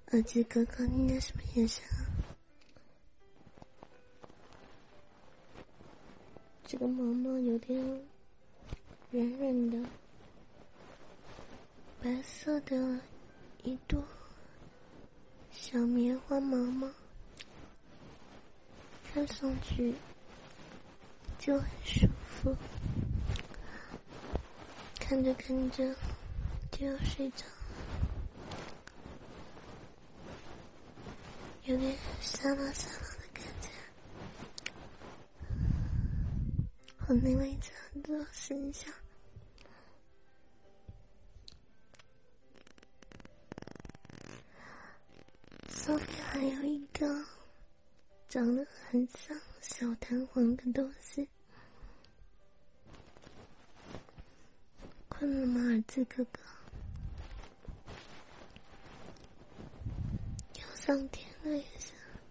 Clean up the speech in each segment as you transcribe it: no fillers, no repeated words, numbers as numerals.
儿子哥哥，你的什么眼神啊？这个毛毛有点软软的，白色的一朵小棉花毛毛，看上去就很舒服，看着看着就要睡着了，有点沙拉沙拉的感觉。我另外一只耳朵试一下，上面还有一个长得很像小弹簧的东西。困了吗，儿子哥哥？要上天了也是。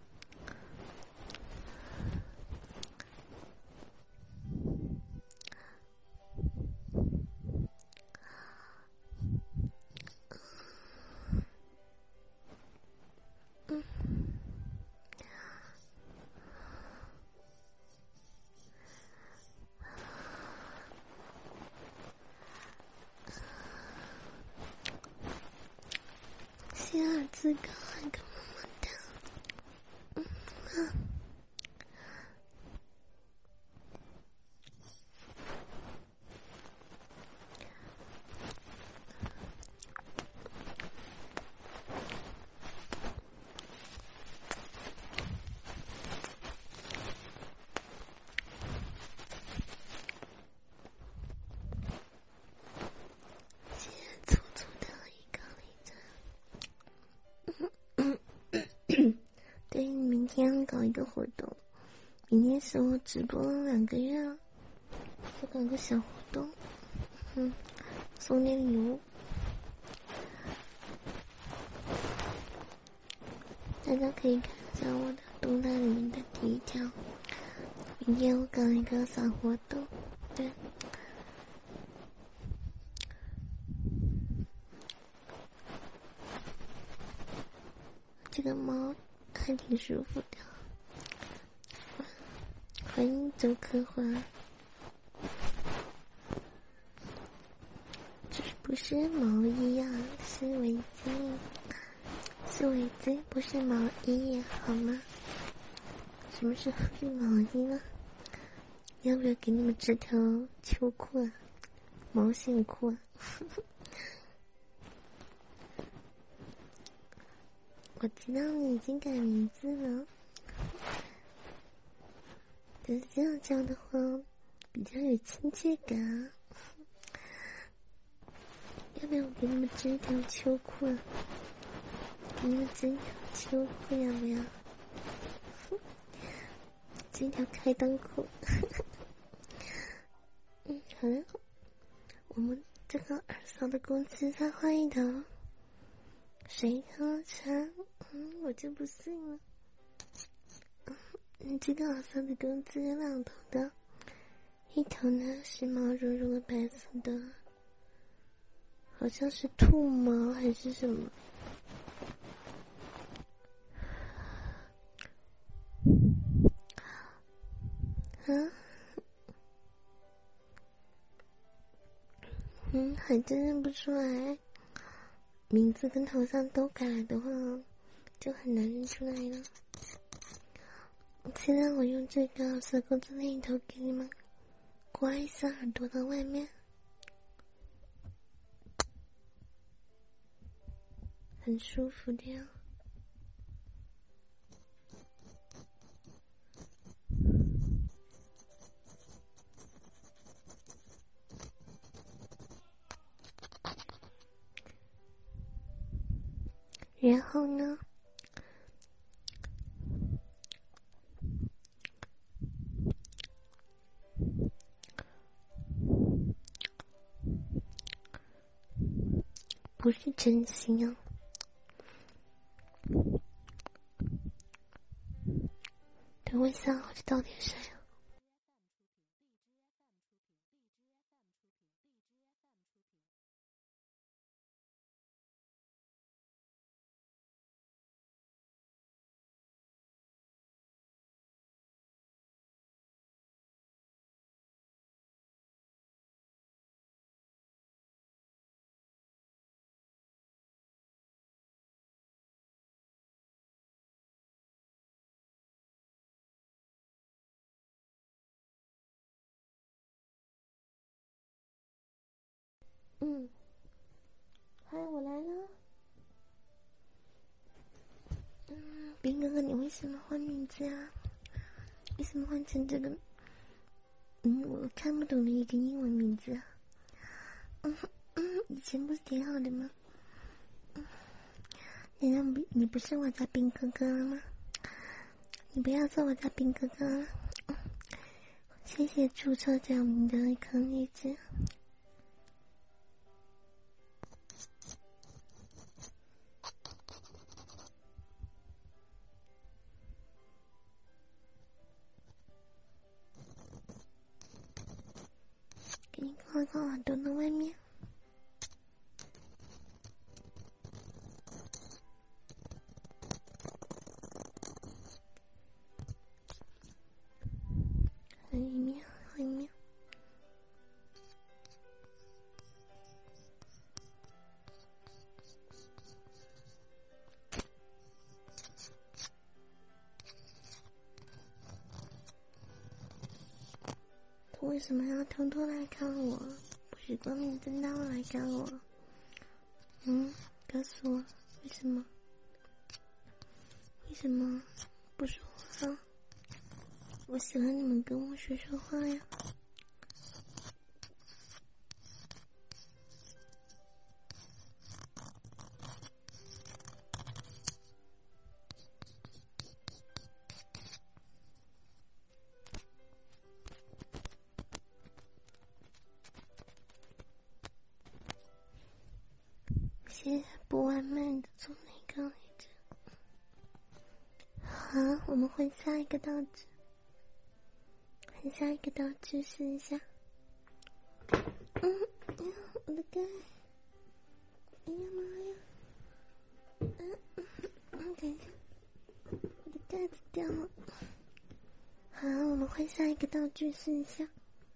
谢儿子哥还个么么哒。粗粗的一个例子。对，明天搞一个活动，明天是我直播了2个月了，就搞个小活动，送点礼物，大家可以看一下我的动态里面的第一条。明天我搞一个小活动，对。这个猫还挺舒服的，欢迎周科华。这不是毛衣啊，是围巾，是围巾，不是毛衣，好吗？什么时候是毛衣呢？要不要给你们织条秋裤啊？毛线裤啊？我知道你已经改名字了，但是这样叫的话比较有亲切感啊。要不要我给你们织一条秋裤啊？给你们织一条秋裤要不要？织一条开裆裤。好了，我们这个二嫂的工资再换一头，谁偷钱？我就不信了。这个二嫂的工资有2头的，一头呢是毛茸茸的白色的，好像是兔毛还是什么。还真认不出来，名字跟头像都改的话，就很难认出来了。现在我用这个小钩子另一头给你们刮一下耳朵的外面，很舒服的呀。然后呢，不是真心啊。等我一下，我去倒点水啊。 嗨，我来了。冰哥哥，你为什么换名字啊？为什么换成这个？我看不懂的一个英文名字啊。以前不是挺好的吗？你不是我家冰哥哥了吗？你不要做我家冰哥哥了。谢谢注册讲名的一颗荔枝。给你靠靠耳朵的外面。还有一面，还有一面。他为什么要偷偷来看我？不是光明正大的来看我？告诉我为什么？为什么不说话？我喜欢你们跟我说说话呀。谢谢不完美的做那个例子。好，我们换下一个道具。换下一个道具试一下。我的盖！哎呀妈呀！等一下，我的盖子掉了。好，我们换下一个道具试一下。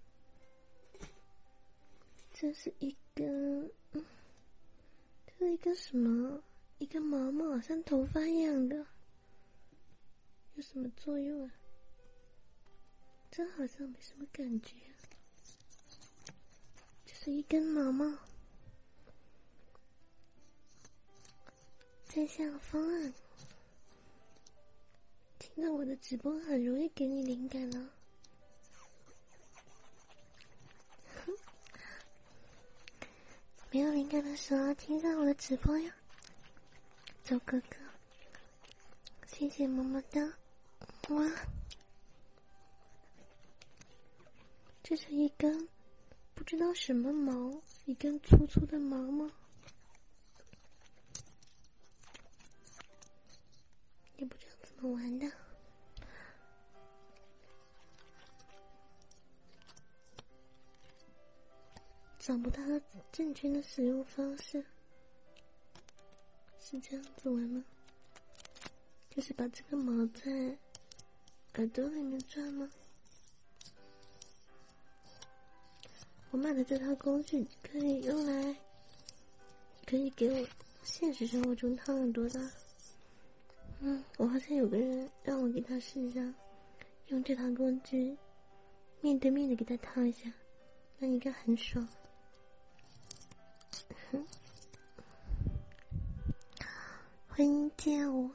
这是一个，这是一个什么？一个毛毛，好像头发一样的，有什么作用啊？这好像没什么感觉，就是一根毛毛。在下方啊，听到我的直播很容易给你灵感了。没有灵感的时候听上我的直播呀，周哥哥，谢谢么么哒。哇，这是一根不知道什么毛，一根粗粗的毛毛，也不知道怎么玩的。找不到正确的使用方式，是这样子玩吗？就是把这个毛在耳朵里面转吗？我买的这套工具可以用来，可以给我现实生活中烫耳朵的。我好像有个人让我给他试一下，用这套工具面对面的给他烫一下，那应该很爽。欢迎见我。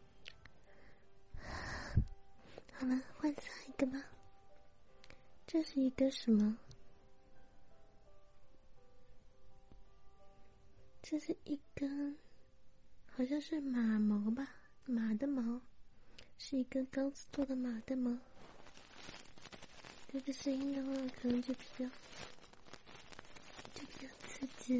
好了，换下一个吧。这是一个什么？这是一根，好像是马毛吧，马的毛，是一根钢丝做的马的毛。这个声音的话，可能就比较刺激。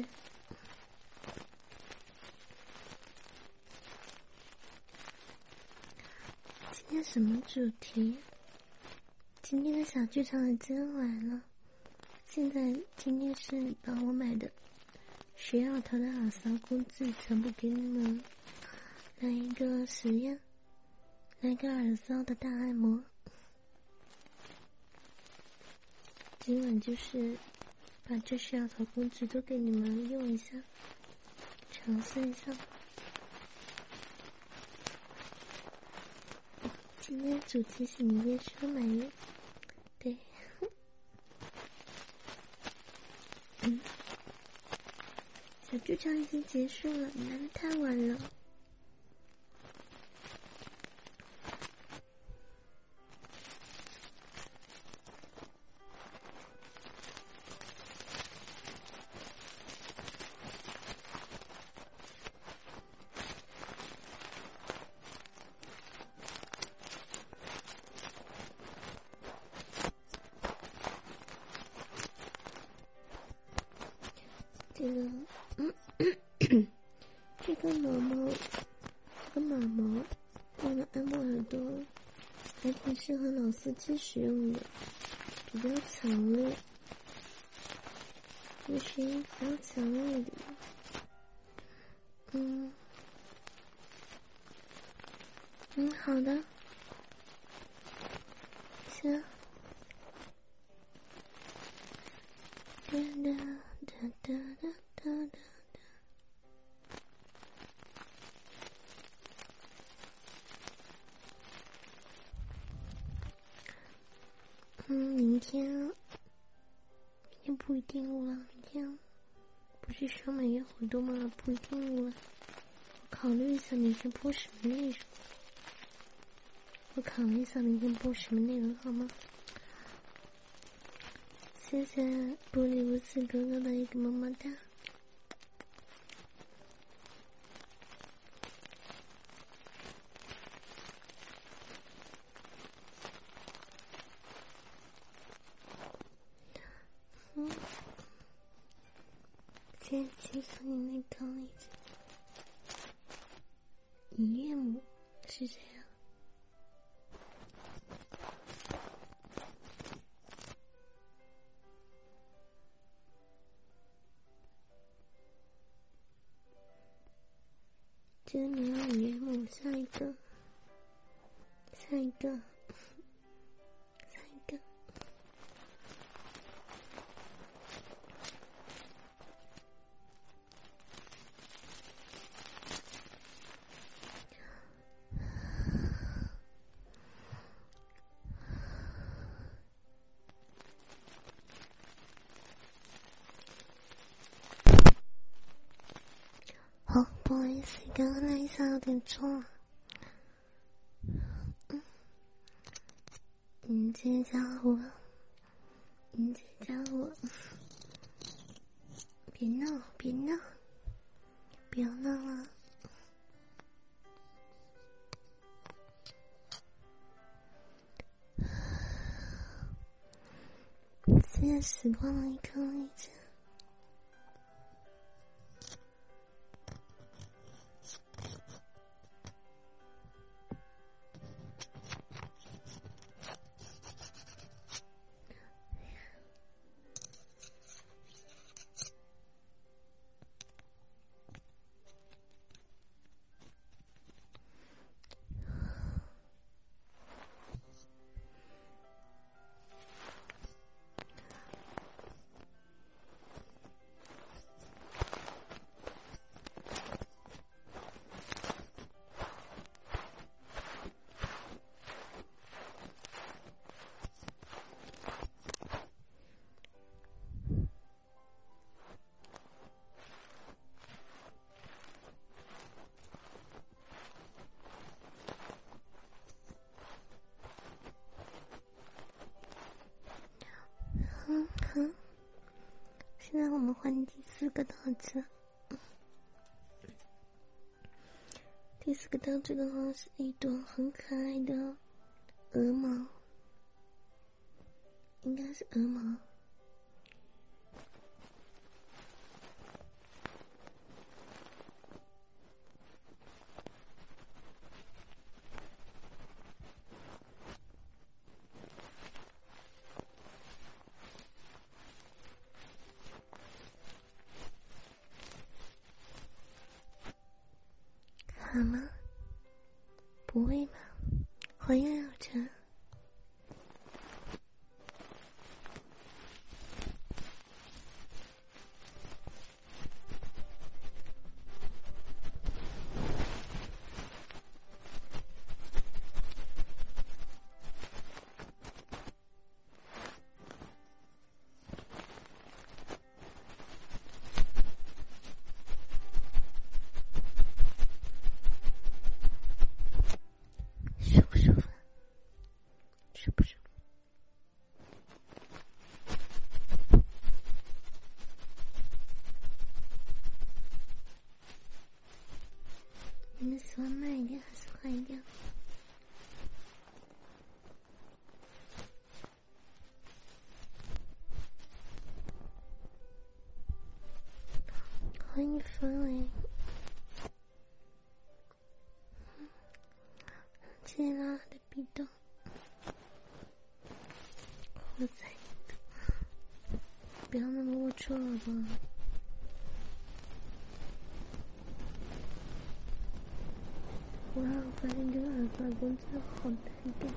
今天什么主题？今天的小剧场已经来了。今天是把我买的学耳头的耳骚工具全部给你们来一个实验，来个耳骚的大按摩。今晚就是把这学耳头工具都给你们用一下，尝试一下。今天主题是你别说买耶，对。 小剧场已经结束了，你来的太晚了。这个毛毛用来按摩耳朵，还挺适合老司机使用的，比较强烈，有声音比较强烈的。好的，行。哒哒哒哒哒哒哒。明天不一定了，明天不是说每月活动吗？不一定了，我考虑一下明天播什么内容。好吗？谢谢玻璃无私哥哥的一个么么哒。先清楚你那个一夜母是谁啊？今天没有一夜母，下一个。好，不好意思，刚刚那一下有点重啊。迎接加我，别闹，不要闹了。谢谢时光的一颗荔枝。现在我们换第4个道具。第4个道具的话是一朵很可爱的鹅毛，应该是鹅毛。好吗？不会吧？欢迎有成。 你们喜欢慢一点还是快一点？欢迎氛围，谢谢拉拉的壁咚，我在，不要那么龌龊了吧。哇，我发现这个耳发功真的好带感，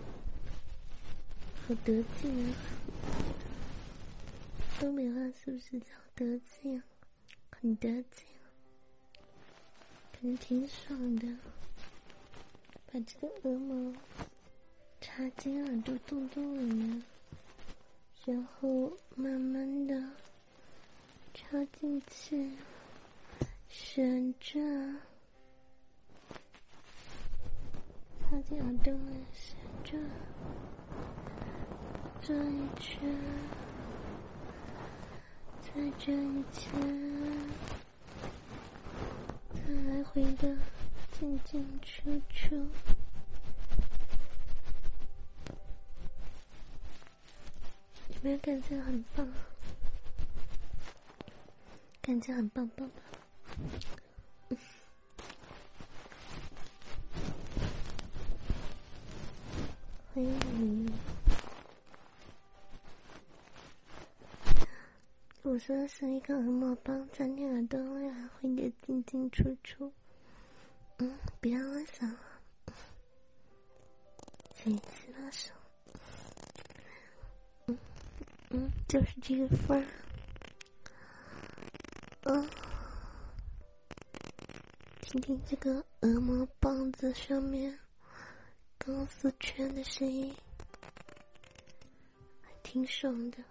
好得劲啊！东北话是不是叫得劲啊？很得劲啊，感觉挺爽的。把这个鹅毛插进耳朵洞洞里面，然后慢慢的插进去，旋转。插进耳朵里旋转，转一圈，再转一圈，再来回的进进出出。有没有感觉很棒？感觉很棒棒的。欢迎你。我说的是一个耳膜棒，在你耳朵里来回的进进出出。不要乱想了。请洗把手。就是这个范儿。听听这个耳膜棒子上面钢丝圈的声音，还挺爽的。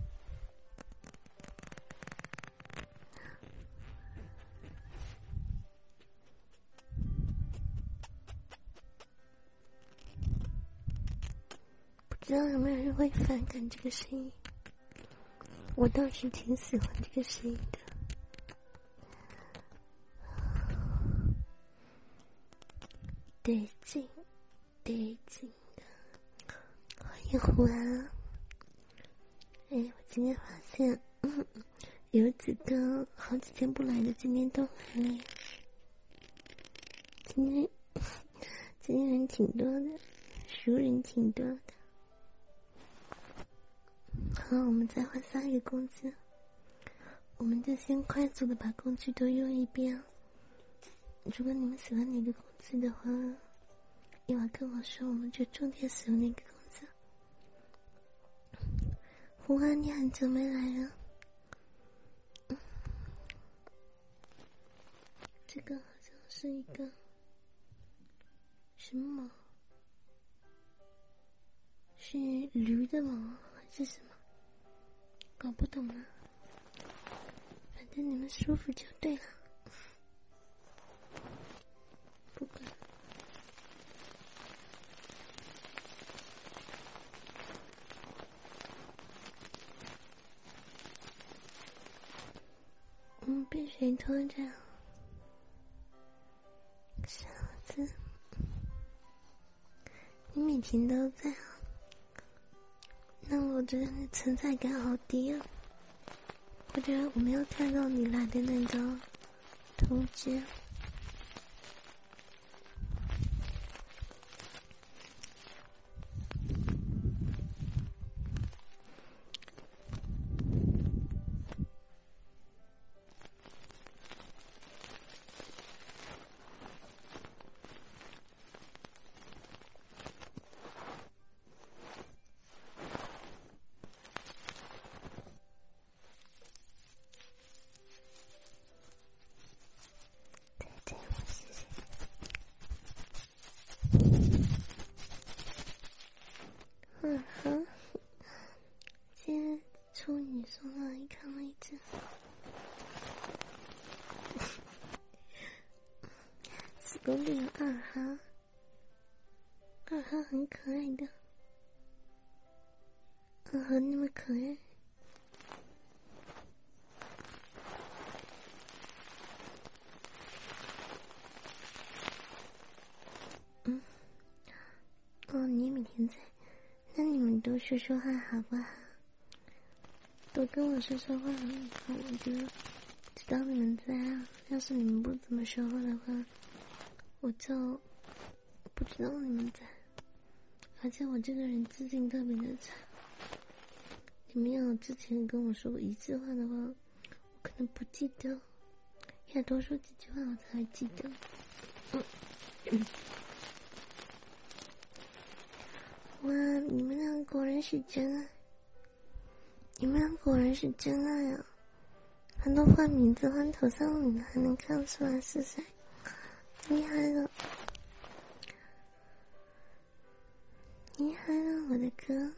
不知道有没有人会反感这个声音？我倒是挺喜欢这个声音的。得劲，得劲的。欢迎胡安。我今天发现，有几个好几天不来的，今天都来了。今天人挺多的，熟人挺多的。好，我们再换下一个工具。我们就先快速的把工具都用一遍。如果你们喜欢哪个工具的话，一会儿跟我说，我们就重点使用那个工具。胡花，你很久没来了。这个好像是一个什么毛？是驴的毛还是什么？搞不懂了。反正你们舒服就对了。不管。被谁拖着？小子，你每天都在啊？那我觉得你存在感好低啊。或者我没有看到你来的那个通知。今天处女送了一颗位置。子宫里有二哈，二哈很可爱的，二哈那么可爱。 你多说说话好不好？多跟我说说话，我就知道你们在啊。要是你们不怎么说话的话，我就不知道你们在。而且我这个人记性特别的差，你们要之前跟我说过一句话的话，我可能不记得，要多说几句话我才会记得。哇，你们俩果然是真爱！你们俩果然是真爱啊！还都换名字换头像了，还能看出来是谁，厉害了！厉害了，我的哥！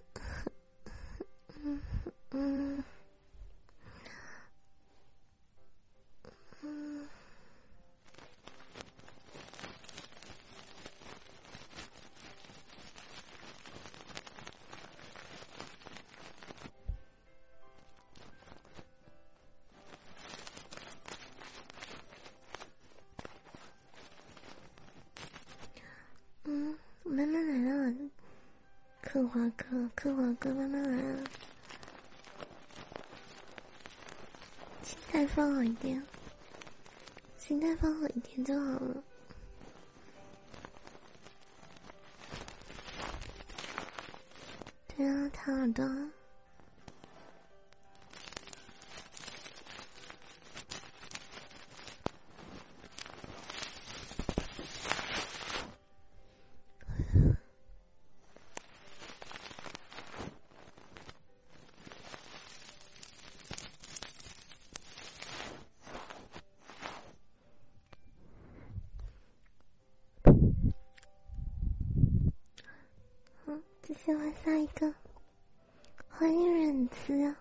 慢慢来了，克华哥慢慢来了，心态放好一点，心态放好一点就好了。对啊，掏耳朵。继续往下一个，欢迎忍子啊！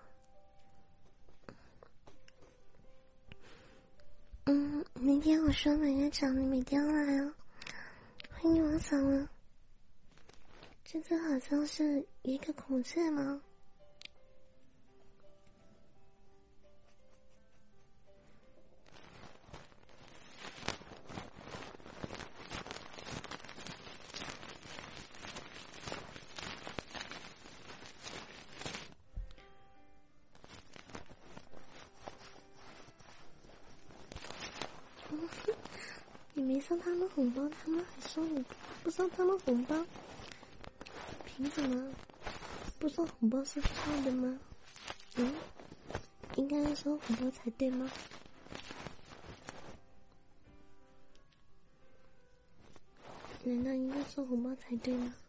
明天我说每月找你，每天来啊！欢迎王小文，这次好像是一个孔雀吗？你没送他们红包，他们还说你不送他们红包，凭什么？不送红包是错的吗？应该收红包才对吗？难道应该收红包才对吗？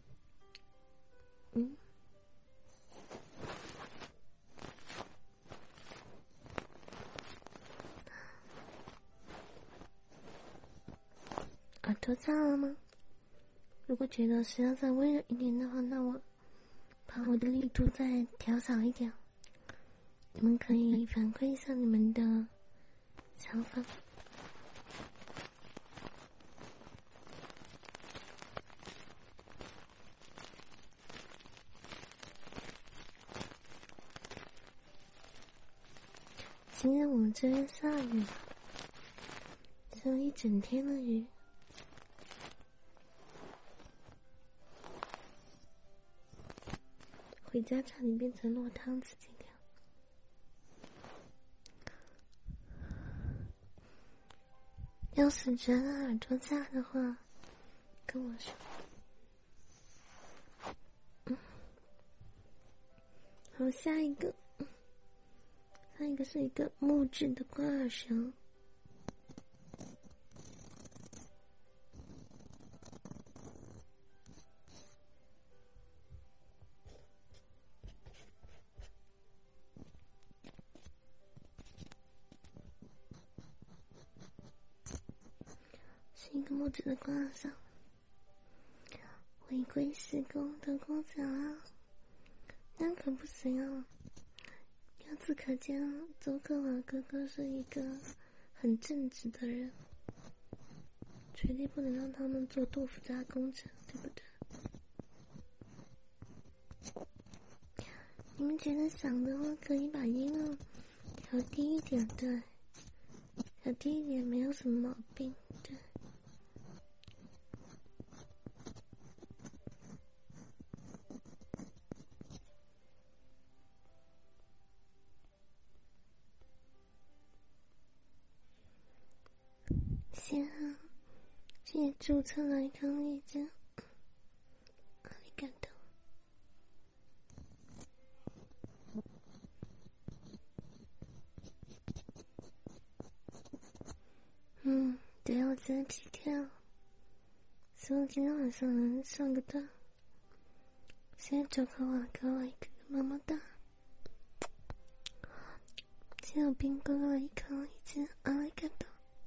耳朵炸了吗？如果觉得需要再温柔一点的话，那我把我的力度再调小一点。你们可以反馈一下你们的想法。今天我们这边下雨，下了一整天的雨。回家差点变成落汤子，今天。要是觉得耳朵炸的话，跟我说。好，下一个是一个木质的挂耳绳。是一个木质的挂耳绳。违规施工的工奖啊，那可不行啊！由此可见，周克华哥哥是一个很正直的人，绝对不能让他们做豆腐渣工程，对不对？你们觉得想的话，可以把音量调低一点，对，调低一点没有什么毛病，对。 谢注册了一个例子，阿里嘎多。对，我在皮跳，希望今天晚上能上个段。谢谢周哥哥给我一个么么哒，谢谢我兵哥哥一颗一只阿里嘎多。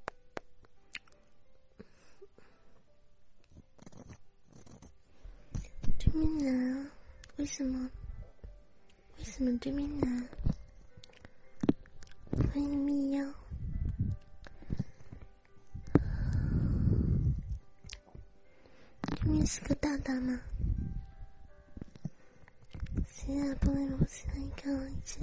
对面男，为什么对面男？欢迎密钥。对面是个大大吗？谢谢玻璃螺丝一颗一只。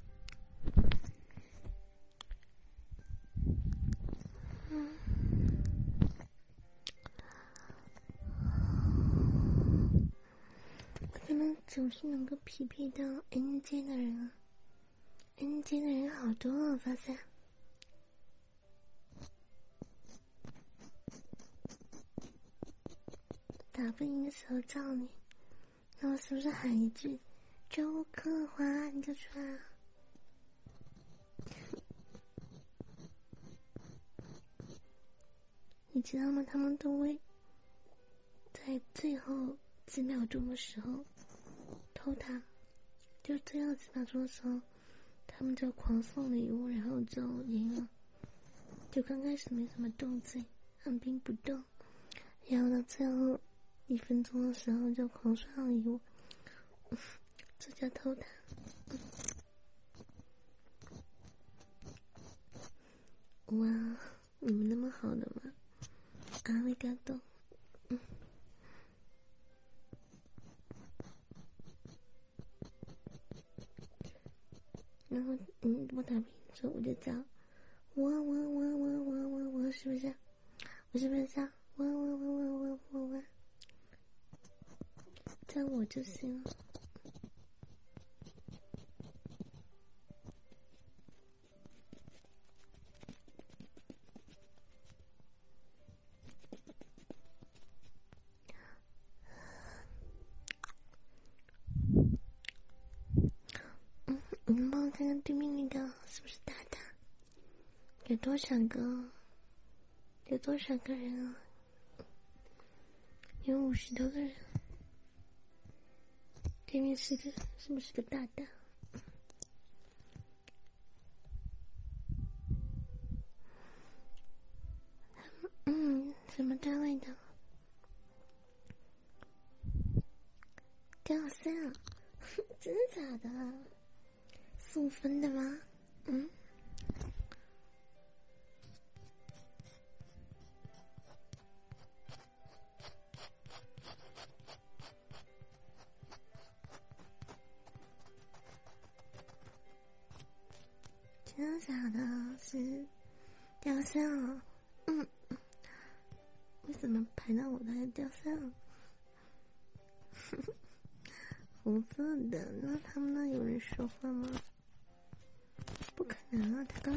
他们总是能够匹配到 NJ 的人啊 ，NJ 的人好多啊，发现。打不赢的时候照你，那我是不是喊一句“周克华”你就出来了？你知道吗？他们都会在最后几秒钟的时候偷塔，就最后几秒钟的时候，他们就狂送礼物，然后就赢了。就刚开始没什么动静，按兵不动，然后到最后1分钟的时候就狂刷礼物，这叫偷塔。哇，你们那么好的吗？阿里嘎多。然后我打比之后我就叫我是不是？我是不是叫我？叫我就行了。你们帮我看看对面那个是不是大大？有多少个人啊？有50多个人。对面是不是个大大？什么单位的？掉线了，真的假的？4、5分的吗？真的假的？是掉线了？为什么排到我的还掉线了？红色的，那他们那有人说话吗？不可能啊！他刚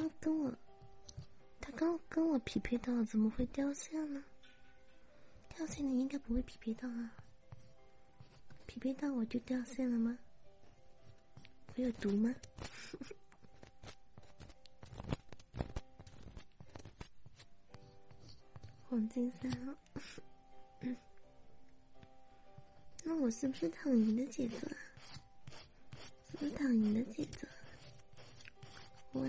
跟我匹配到，怎么会掉线呢？掉线你应该不会匹配到啊！匹配到我就掉线了吗？我有毒吗？黄金3号。那我是不是躺赢的节奏啊？是不是躺赢的节奏？哇！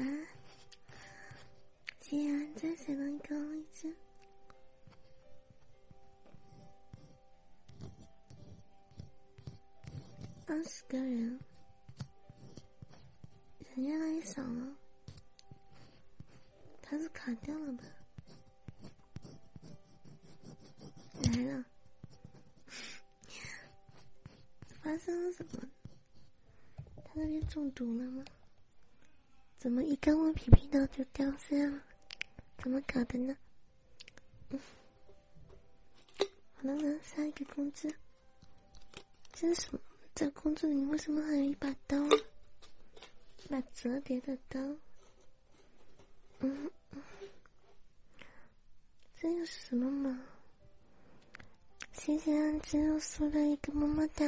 既然再谁能高一只？20个人，人越来越少了。他是卡掉了吧？来了。发生了什么？他那边中毒了吗？怎么一跟我匹配到就掉线了？怎么搞的呢？好了呢，下一个工具。这是什么？这工具里为什么还有一把刀啊？一把折叠的刀。 这又是什么毛？谢谢安之又送了一个么么哒。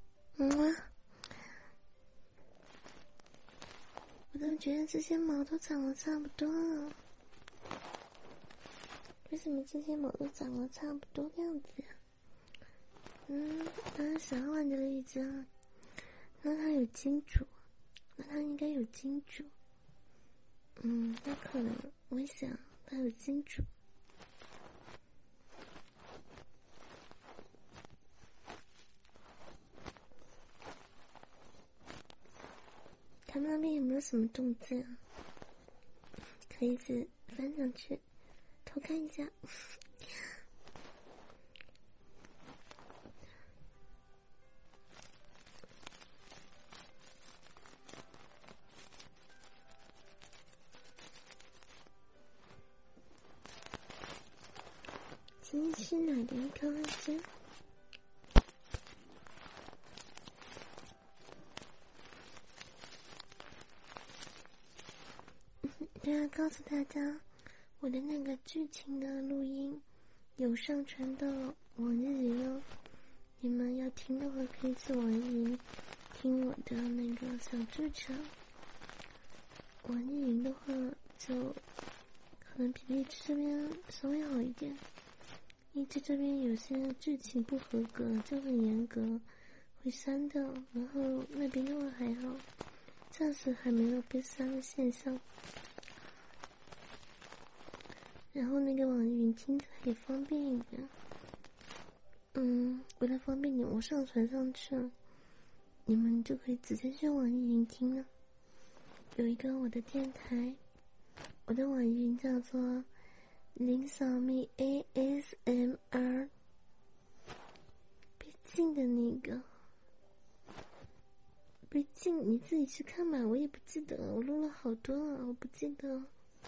我都觉得这些毛都长得差不多了，为什么这些毛都长得差不多的样子呀？它是小碗的例子啊，那它有金主，那它应该有金主。那可能我想它有金主。他们那边有没有什么动静啊？可以是翻上去偷看一下。今天是哪的一颗位置？对啊，告诉大家，我的那个剧情的录音有上传到网易云哦。你们要听的话，可以去网易云听我的那个小剧场。网易云的话，就可能比荔枝这边稍微好一点。荔枝这边有些剧情不合格，就很严格，会删掉。然后那边的话还好，暂时还没有被删的现象。然后那个网易云听起来也方便一点。为了方便点，我上传上去了，你们就可以直接去网易云听了。有一个我的电台，我的网易云叫做林小蜜 ASMR， 别进的那个，别进，你自己去看吧，我也不记得了，我录了好多了，我不记得。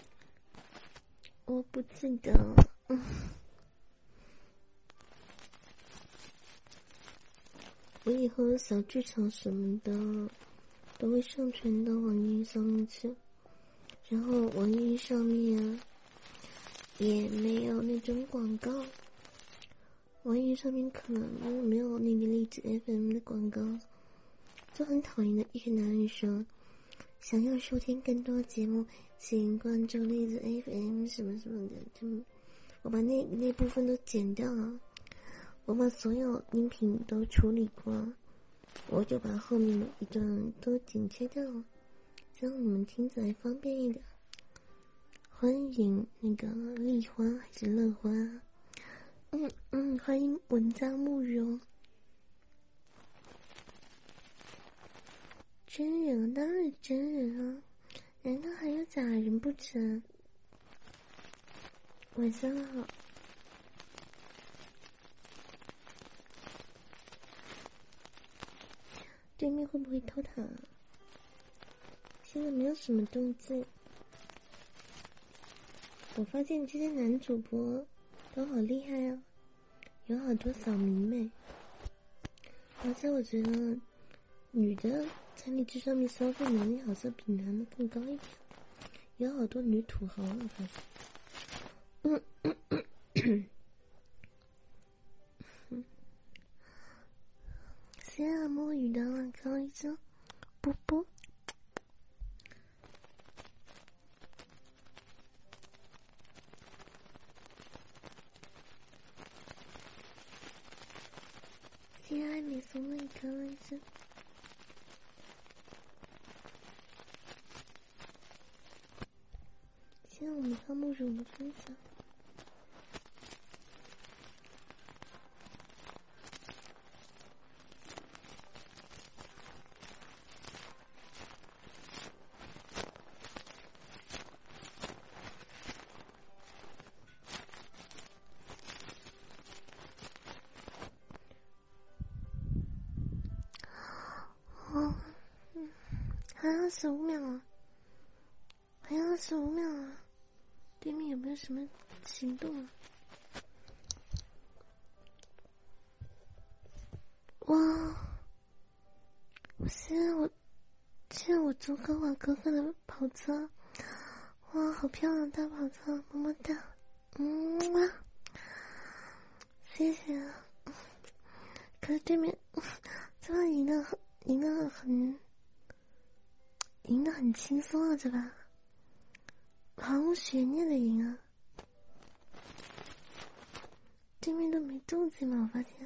我以后小剧场什么的都会上传到网易云上面去，然后网易云上面也没有那种广告，网易云上面可能没有那个荔枝 FM 的广告。就很讨厌的一个男人说，想要收听更多节目，请关注荔枝 FM 什么什么的，我把那部分都剪掉了，我把所有音频都处理过，我就把后面的一段都剪切掉了，这样你们听起来方便一点。欢迎那个丽花还是乐花，欢迎文家慕容。真人当然是真人啊，难道还有假人不成？晚上好。对面会不会偷塔？现在没有什么动静。我发现这些男主播都好厉害哦，有好多小迷妹，而且我觉得女的在荔枝上面消费能力好像比男的更高一点，有好多女土豪我发现。谢谢摸鱼的了，高一声，啵啵。谢谢爱美送的一个位置。谢谢我们花慕容的分享。还有25秒了，还有25秒了，对面有没有什么行动啊？哇！现在我租哥我哥哥的跑车，哇，好漂亮大跑车，么么哒， 对面这把赢得很轻松啊，这把毫无悬念的赢啊！对面都没动静嘛，我发现。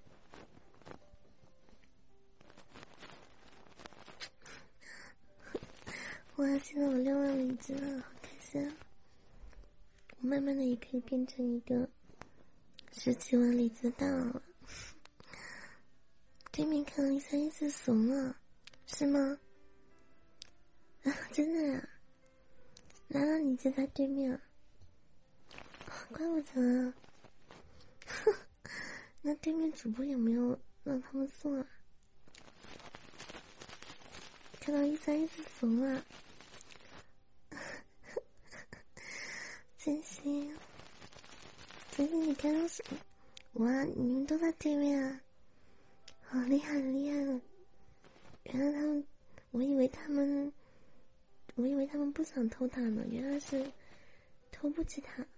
哇，现在我6万理智了，好开心啊！我慢慢的也可以变成一个17万理智的大佬了。对面看到1314怂了，是吗？啊，真的啊！难道你就在对面啊？怪不得啊！那对面主播有没有让他们送啊？看到1314怂了，真心，你看到什么？哇，你们都在对面啊！好厉害，厉害了！原来他们，我以为他们不想偷塔呢，原来是偷不起塔。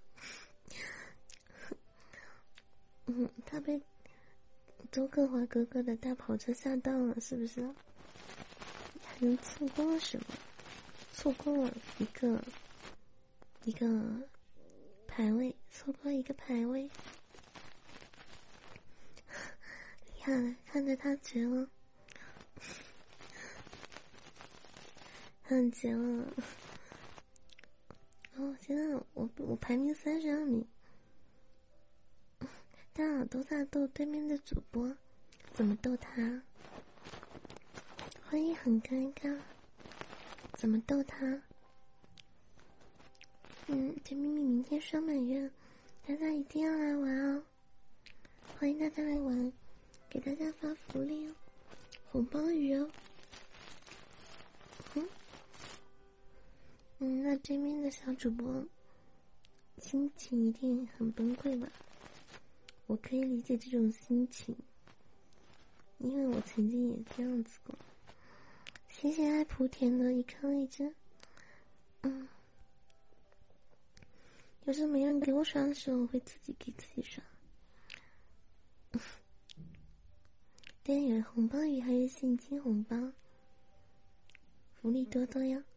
他被周克华哥哥的大跑车吓到了，是不是？还能错过了什么？错过了一个排位，错过了一个排位。厉害了，看着他绝了，他很绝了。哦，现在我排名32名。大佬都在逗对面的主播，怎么逗他？会议很尴尬，怎么逗他？这秘密明天双满月，大家一定要来玩哦！欢迎大家来玩，给大家发福利哦，红包鱼哦。那对面的小主播心情一定很崩溃吧？我可以理解这种心情，因为我曾经也这样子过。谢谢爱莆田的一颗荔枝。要是没人给我刷的时候，我会自己给自己刷。对，有红包鱼，还有现金红包，福利多多呀。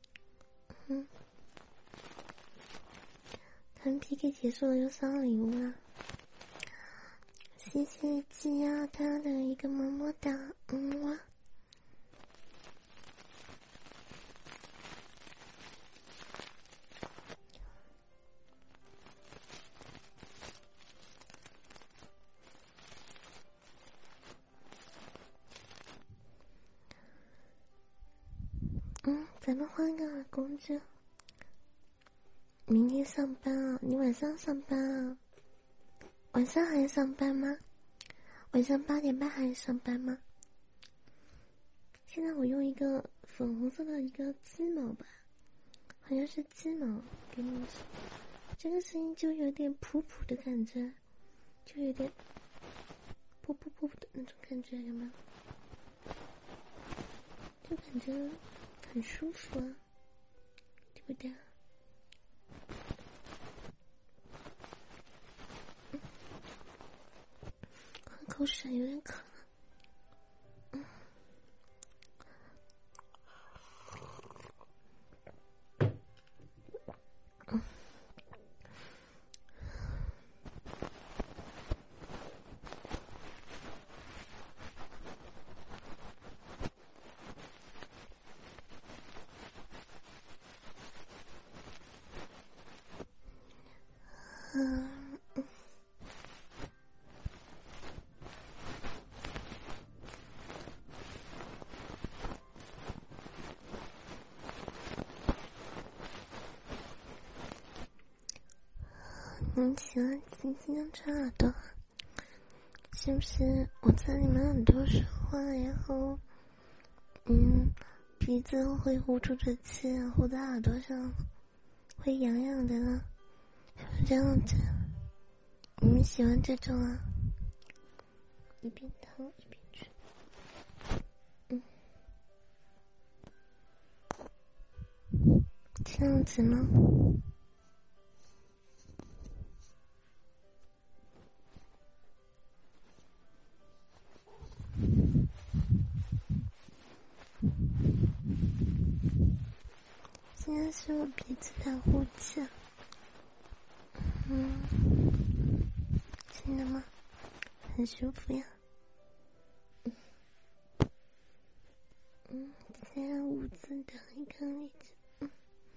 团 PK 结束了，又送礼物了。谢谢鸡鸭他的一个么么哒，哇！咱们换个耳公主。明天上班啊？你晚上上班啊？晚上还上班吗？晚上8点半还上班吗？现在我用一个粉红色的一个鸡毛吧，好像是鸡毛，给你们说，这个声音就有点噗噗的感觉，就有点噗噗噗的那种感觉，有没有？就感觉很舒服啊，对不对？喝口水，有点渴了。喜欢轻轻的抓耳朵，是不是？我在你们耳朵说话，然后，鼻子会呼出着气，呼在耳朵上，会痒痒的呢，是不是这样子？你们喜欢这种啊？一边掏一边吹，这样子吗？ 在是我鼻子打呼气。真的吗？很舒服呀。再让五字等一个例子。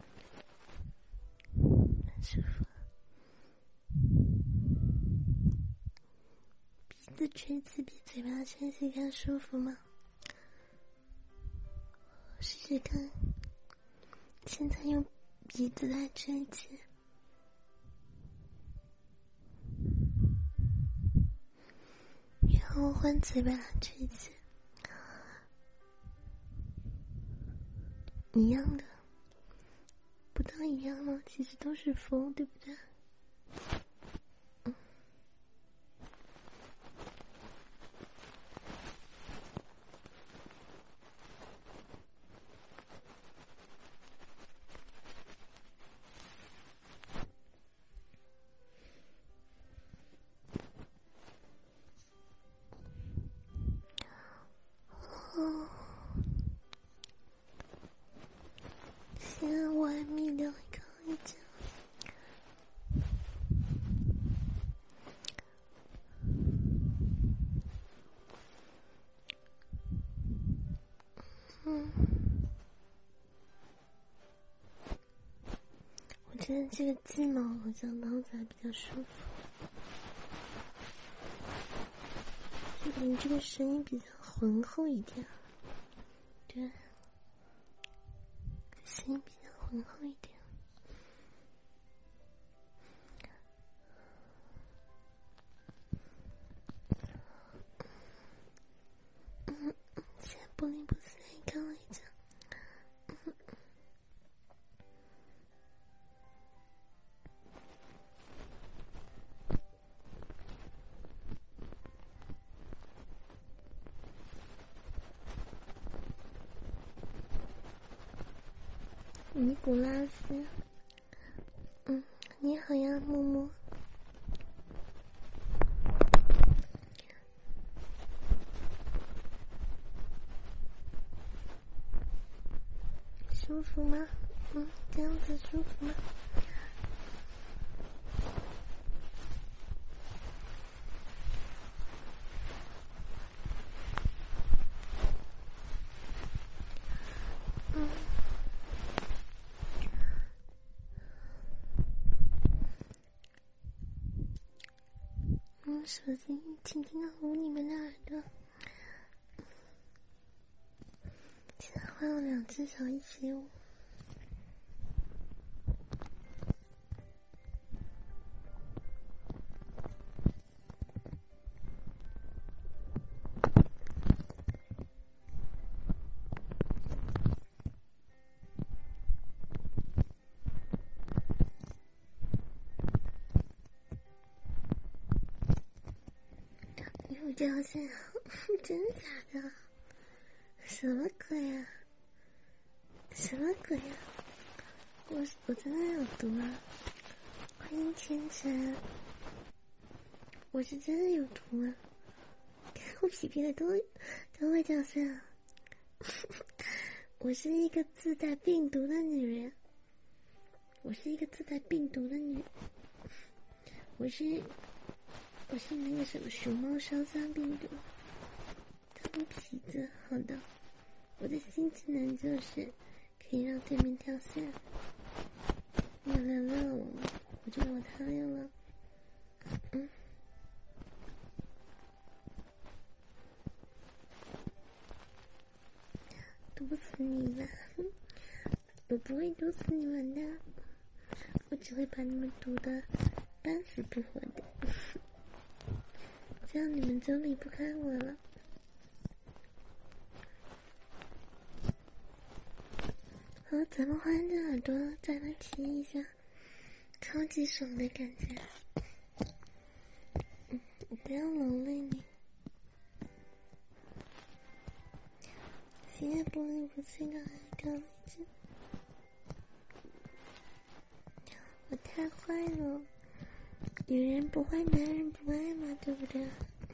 很舒服。鼻子吹气比嘴巴吹气更舒服吗？试试看。现在用鼻子来吹气，然后换嘴巴来吹气，一样的，不都一样吗？其实都是风，对不对？现在我还没聊一个一讲。我觉得这个鸡毛好像挠起来比较舒服，就感觉这个声音比较浑厚一点。对，声音比较浑厚一点。现在不灵不死一个位置。尼古拉斯，你好呀，木木。舒服吗？这样子舒服吗？手机轻轻的捂你们的耳朵。现在换了2只手一起捂。有掉线啊？真的假的？什么鬼啊？什么鬼啊？我真的有毒啊！欢迎千晨，我是真的有毒啊！我皮皮的都会掉线啊！我是一个自带病毒的女人，我是一个自带病毒的女人，我是那个什么熊猫烧伤病毒，脱皮子。好的，我的新技能就是可以让对面掉线。666，我觉得我太溜了。毒死你们！我不会毒死你们的，我只会把你们毒得半死不活的，这样你们就离不开我了。好，咱们换着耳朵再来体验一下超级爽的感觉。我不要劳累你。现在玻璃不是一个位置，我太坏了。女人不坏，男人不爱嘛，对不对？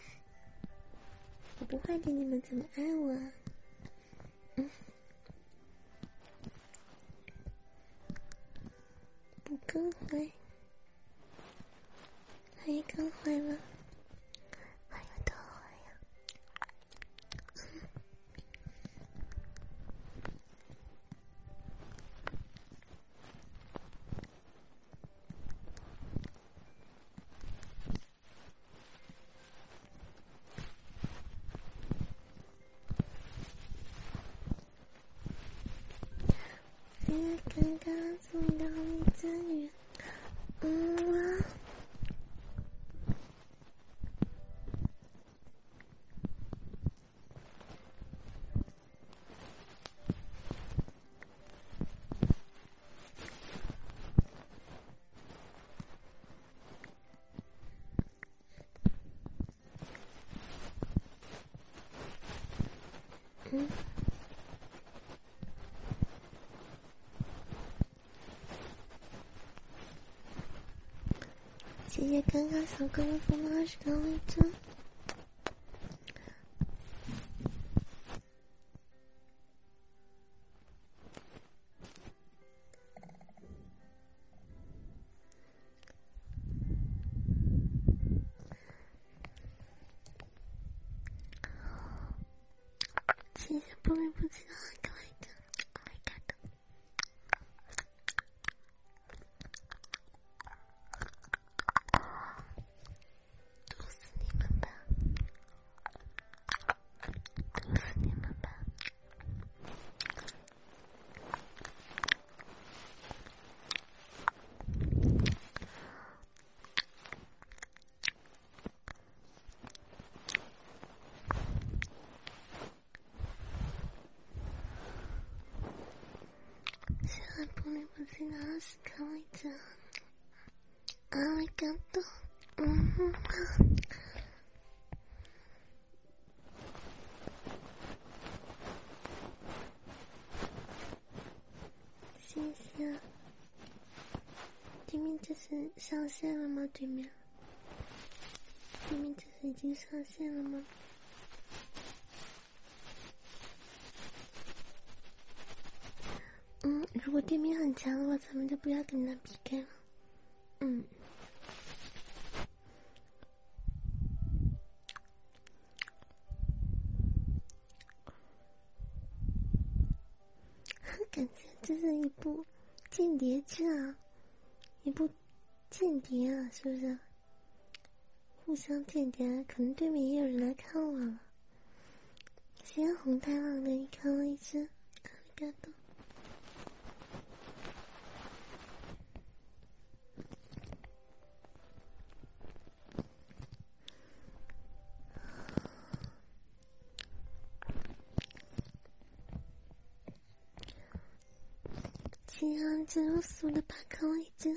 我不坏点，你们怎么爱我啊？ 更坏，还有更坏吗？还有多坏呀？现在刚刚送到你这里，谢谢刚刚小哥哥送的20个徽章。谢谢不离不弃的2个徽章。Oh my god！毒死你们吧！毒死你们吧！谢谢不离不弃的20个徽章。Oh my god！谢谢。对面这是上线了吗？对面这是已经上线了吗？如果对面很强的话，咱们就不要跟他 PK 了。感觉这是一部间谍剧啊，一部间谍啊，是不是？互相间谍，可能对面也有人来看我了。谢谢红太狼的一颗荔枝，感动。谢谢植入素的8颗荔枝，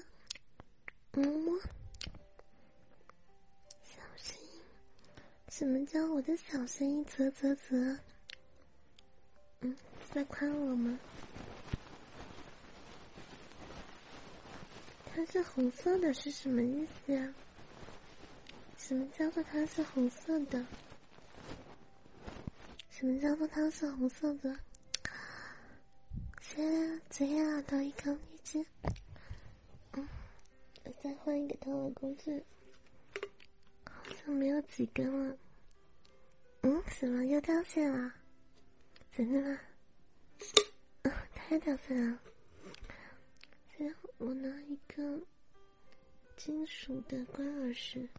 小声音，什么叫我的小声音？啧。在夸我吗？它是红色的是什么意思呀？什么叫做它是红色的？什么叫做它是红色的？谢谢子夜老的一颗荔枝。我再换一个头耳工具，好像没有几根了。什么又掉线了？真的吗？太掉线了。然后我拿一个金属的关耳石。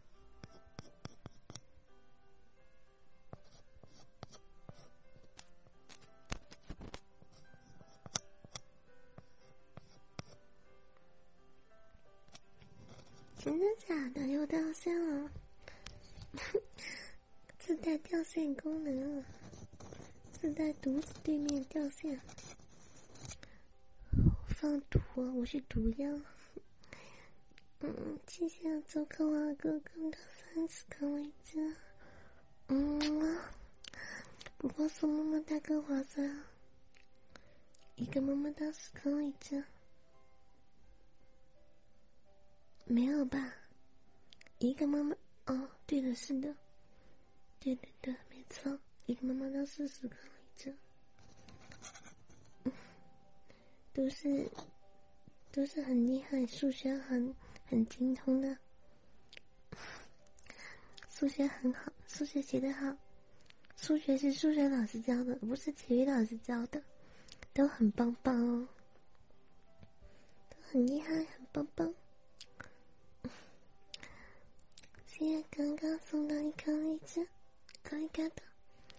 真的假的？又掉线了？自带掉线功能了，自带毒死对面掉线。放毒啊！我是毒药。谢谢周克华哥哥的30颗荔枝。不过送么么哒更划算，一个么么哒10颗荔枝。没有吧？一个么么对的，是的，对，没错，一个么么哒40颗荔枝。都是都是很厉害，数学很精通的，数学很好，数学学得好，数学是数学老师教的，不是体育老师教的，都很棒棒哦，都很厉害，很棒棒。谢谢刚刚送到一颗荔枝，阿里嘎多。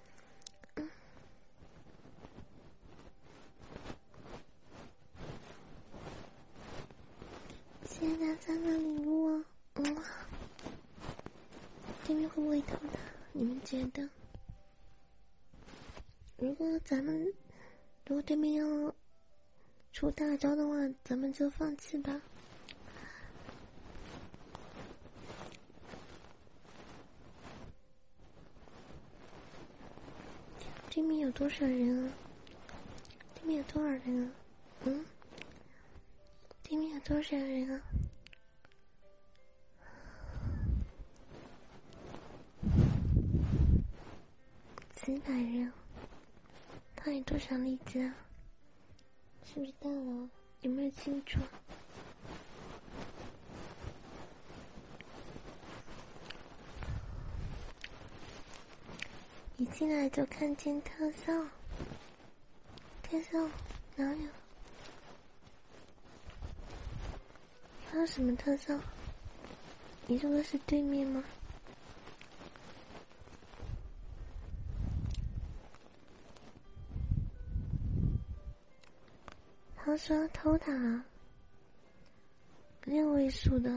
谢谢大家的礼物哦，对面会不会偷打？你们觉得？如果对面要出大招的话，咱们就放弃吧。对面有多少人啊？对面有多少人啊？对面有多少人啊？700人。他有多少荔枝啊？是不是到了？有没有清楚？一进来就看见特效，哪有？还有什么特效？你说的是对面吗？他说偷打6位数的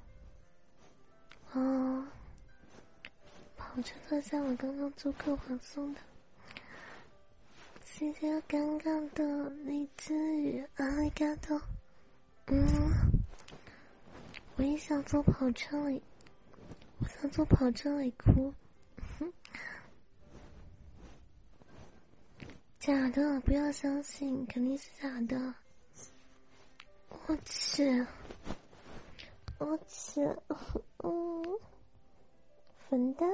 哦，跑车特效我刚刚做客皇送的，谢谢刚刚的荔枝雨，阿里嘎多。我也想做跑车里，我想做跑车里哭。假的，不要相信，肯定是假的。我去，粉蛋，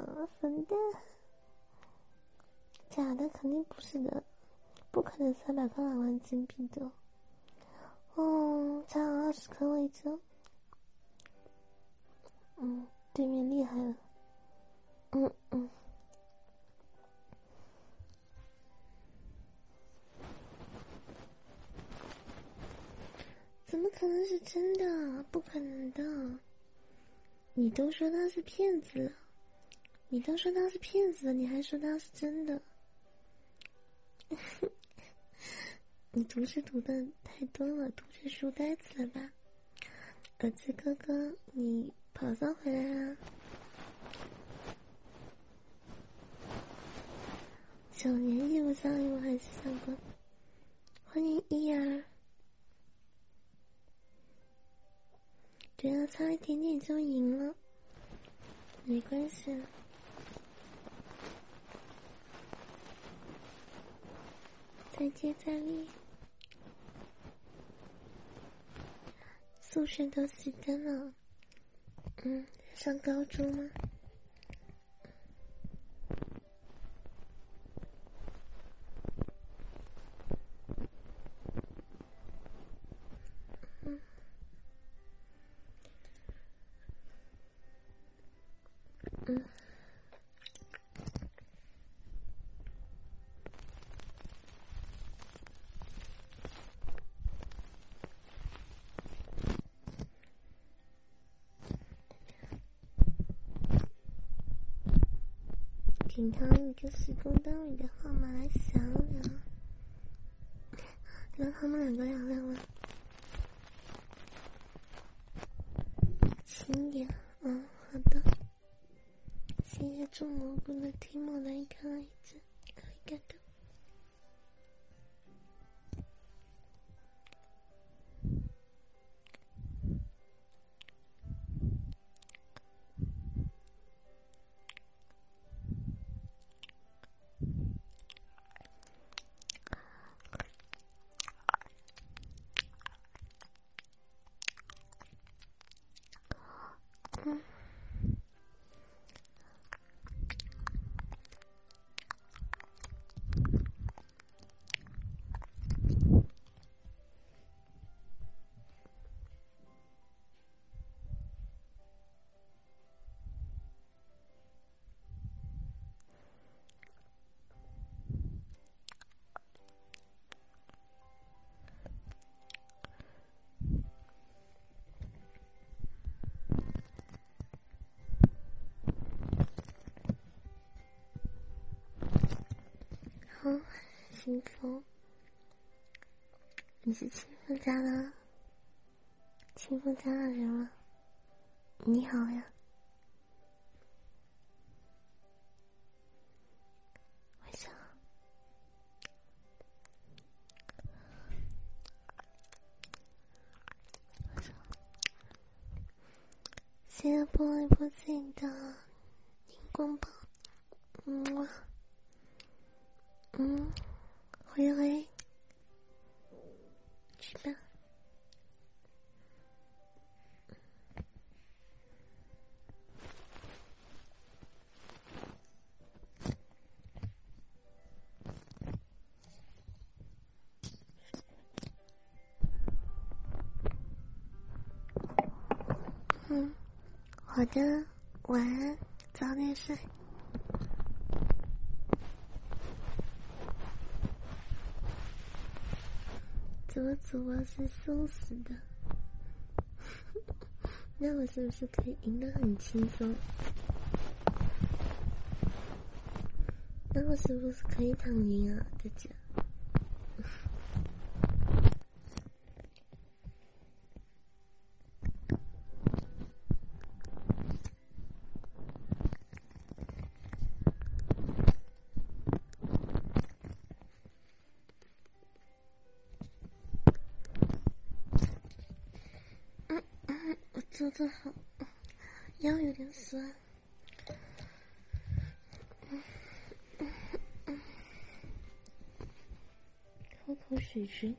假的肯定不是的，不可能300块2万金币的。差20颗位置。对面厉害了。怎么可能是真的？不可能的！你都说他是骗子了，你还说他是真的？你读书读的太多了，读成书呆子了吧？儿子哥哥，你跑骚回来了。9年义务教育我还是想过。欢迎伊儿。对啊，差一点点就赢了，没关系。再接再厉。宿舍都熄灯了。上高中吗？给他一个时空单位的号码来想聊，让他们2个聊聊吧。轻点，好的。谢谢种蘑菇的提莫的一颗荔枝，阿里嘎多。 轻松。你是清风家的人吗？你好呀。晚上好。谢谢玻璃不进的荧光棒。回去吧。好的，晚安，早点睡。怎么主播是送死的？那我是不是可以赢得很轻松？那我是不是可以躺赢啊，大家？我做得好，腰有点酸。喝口水。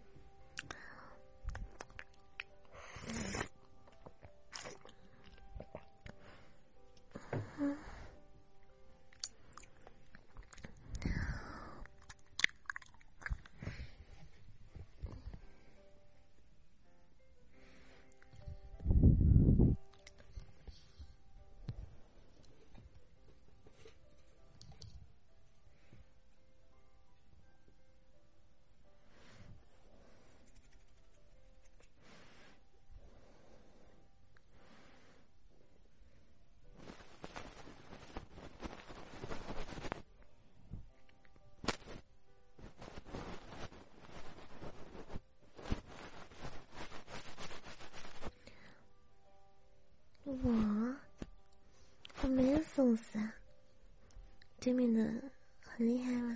我没有送死啊。对面的很厉害吗？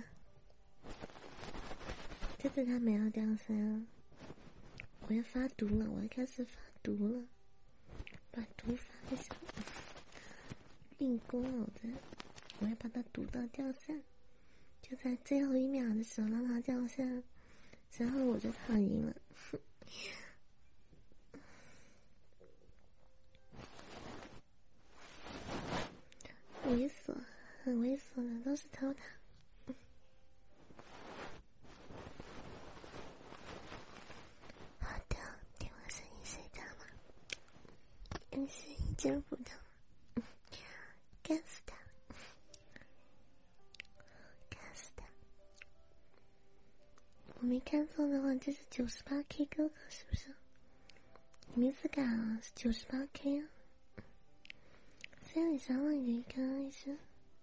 这次他没有掉3，我要发毒了，我要开始发毒了，把毒发一下，运功了我要把它毒到掉3，就在最后1秒的时候让它掉3，然后我就躺赢了。猥琐，很猥琐的，都是偷塔。好的，听我声音睡着吗？你声音真不疼，干死他，干死他！我没看错的话，这是98K 哥哥是不是？名字改了，是98K 啊。虽然你想问一个意思。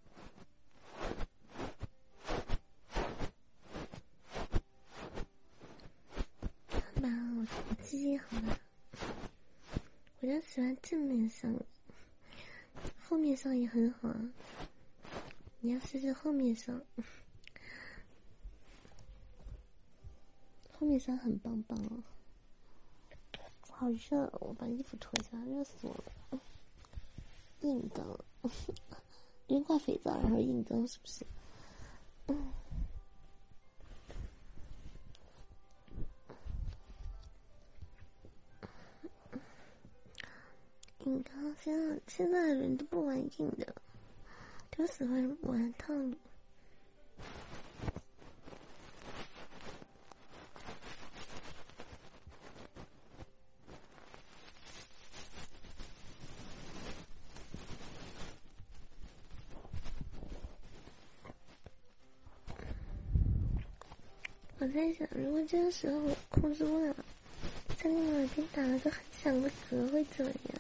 好吧，我记忆好了。我就喜欢正面上，后面上也很好啊。你要试试后面上，后面上很棒棒哦。好热，我把衣服脱一下，热死我了。硬的，用块肥皂然后硬的，是不是？硬的，现在的人都不玩硬的，都喜欢玩套路。我在想，如果这个时候我控制不了，在你们耳边打了个很响的嗝会怎么样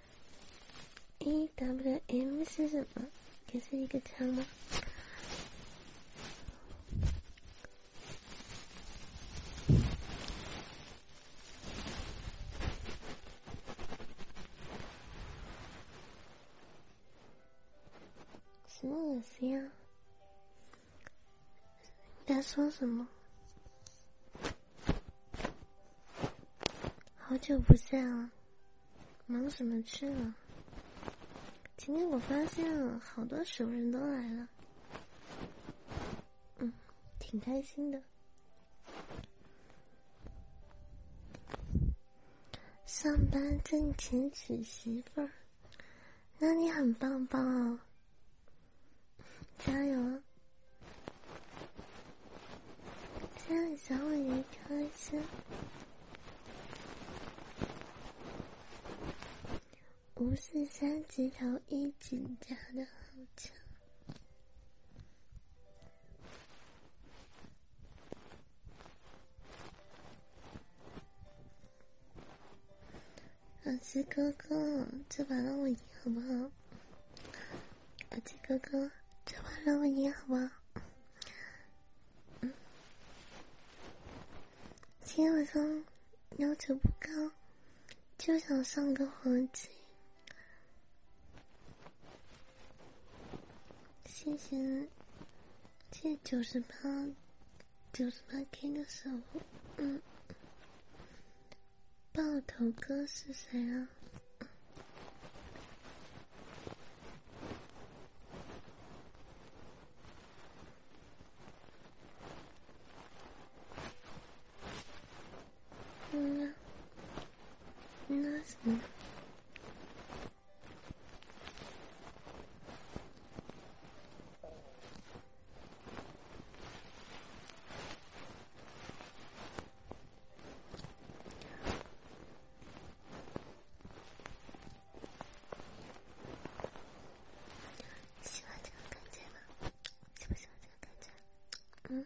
？EWM 是什么？也是一个枪吗？ 什么恶心啊？你在说什么？好久不见了，忙什么去了？今天我发现了好多熟人都来了，挺开心的。上班挣钱娶媳妇儿，那你很棒棒哦，加油啊！家里小尾鱼开心。543级头一紧加的好强。耳机哥哥，这把让我赢好不好？耳机哥哥，这把让我赢好不好？今天晚上要求不高，就想上个黄金。谢谢98K 的守护。爆头哥是谁啊？那什么？喜欢这个感觉吗？喜不喜欢这个感觉？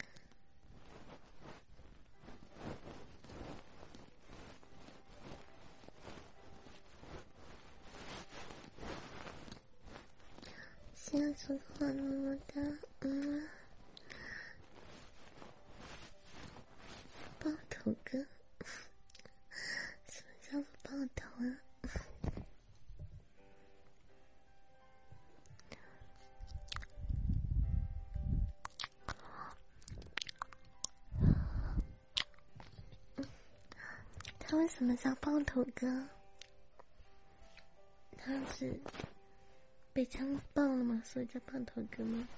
现在说话么么哒，爆头哥，什么叫做爆头啊？他为什么叫爆头哥？他是被枪爆了吗？所以叫爆头哥吗？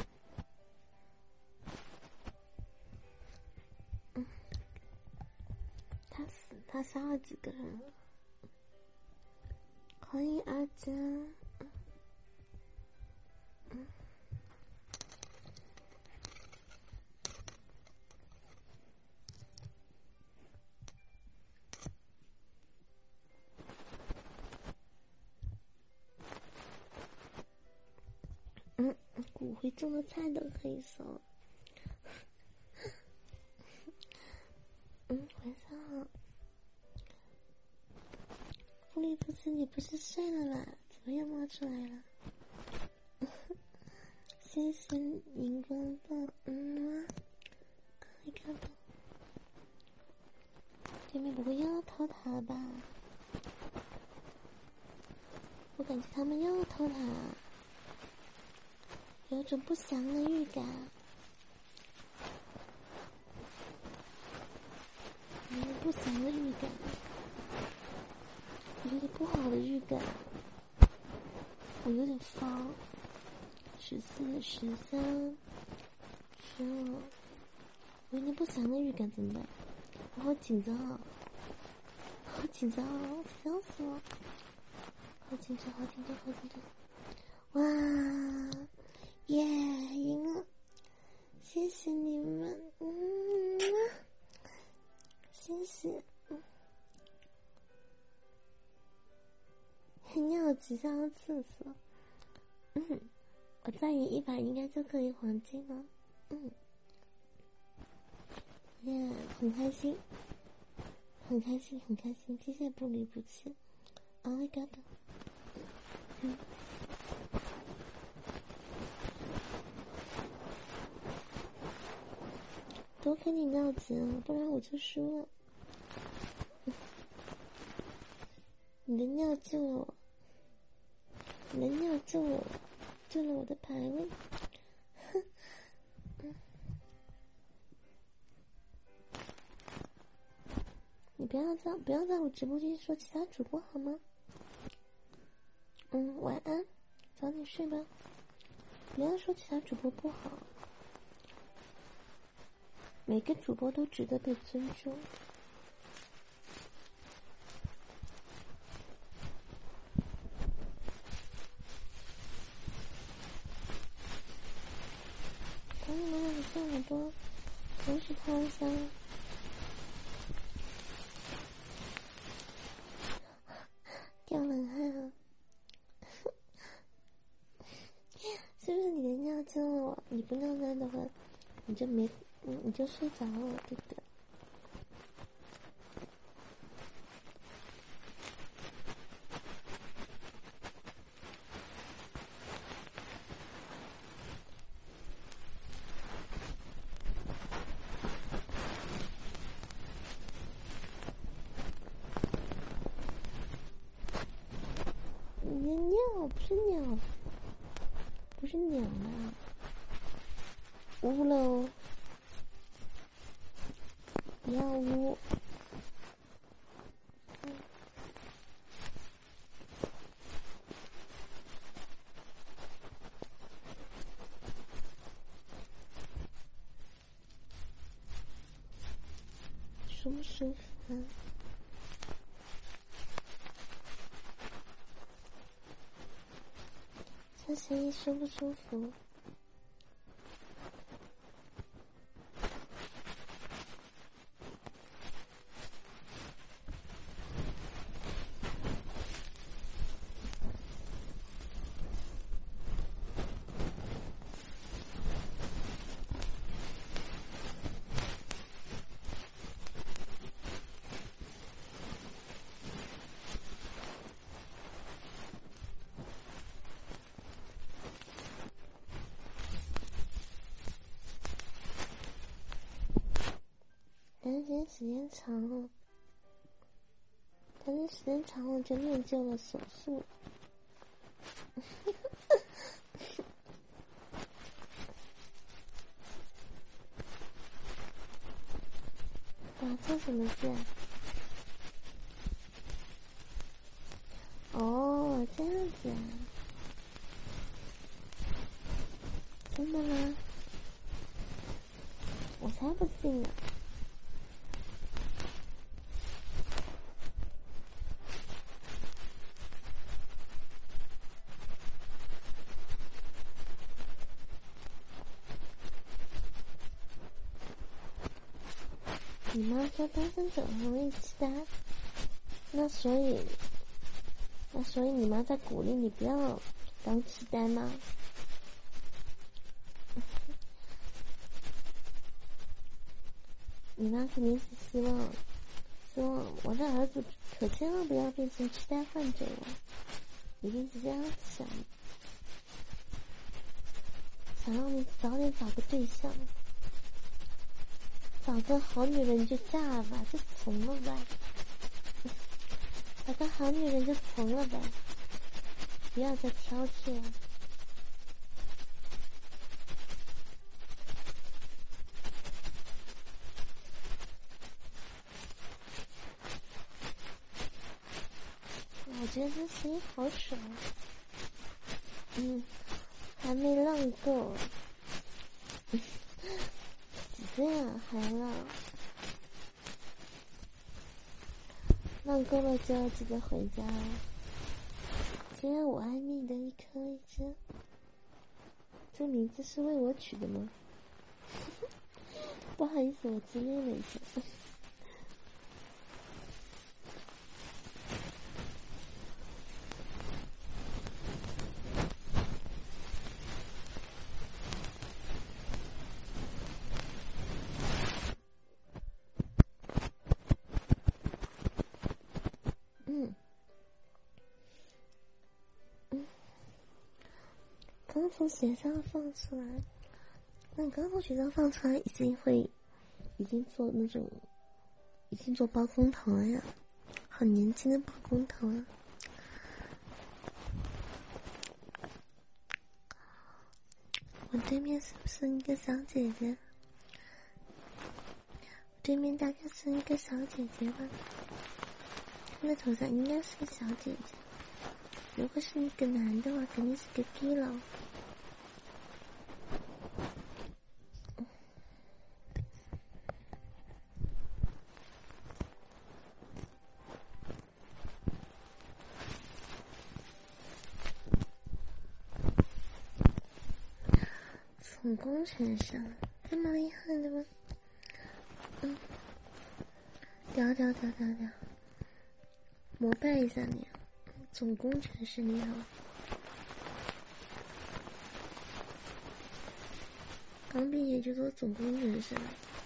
他杀了几个人？欢迎阿佳。骨灰种的菜都可以收。晚上好。布里布斯，你不是睡了吧？怎么又冒出来了？谢谢荧光棒，你看吧，对面不会又要偷塔了吧？我感觉他们又要偷塔了，有种不祥的预感。有点不祥的预感，有点不好的预感，我有点慌。14、13、12，我有点不祥的预感，怎么办？我好紧张啊！好紧张啊！我紧张死了！好紧张，好紧张，好紧张！哇，耶，赢了！谢谢你们，谢谢。尿急上厕所，我再赢1把应该就可以黄金了，耶，很开心，很开心，很开心，谢谢不离不弃 ，Oh my god，多亏你尿急了，不然我就输了。你的尿救我，你的尿救我， 救了我的排位。你不要在我直播间说其他主播好吗？晚安，早点睡吧。不要说其他主播不好，每个主播都值得被尊重。朋友们，晚上好多，同时掏箱。掉冷汗啊！是不是你的尿救了我？你不尿尿的话，你就睡着了，对不对？你的尿不是鸟，不是鸟啦，污喽！不要污。舒不舒服啊？这声音舒不舒服？但是时间长了，就练就了手速。哇，这什么字啊？哦，这样子啊？真的吗？我才不信呢！你妈说单身者很容易期待，那所以你妈在鼓励你不要当期待吗？你妈肯定是希望我的儿子可千万不要变成期待患者了，一定是这样想，想让你早点找个对象，找个好女人就嫁了吧，就从了吧，找个好女人就从了吧，不要再挑剔了。我觉得这声音好爽，还没浪够，几岁啊？还浪够了就要记得回家了。虽然我爱你的一颗荔枝，这名字是为我取的吗？不好意思，我自恋了一下。刚从学校放出来，那刚从学校放出来已经做包工头了呀，很年轻的包工头啊。 我对面是不是一个小姐姐？对面大概是一个小姐姐吧，她的头上应该是个小姐姐。如果是一个男的话，肯定是个基佬。总工程师，这么厉害的吗？屌！膜拜一下你，总工程师你好。刚毕业就做总工程师了。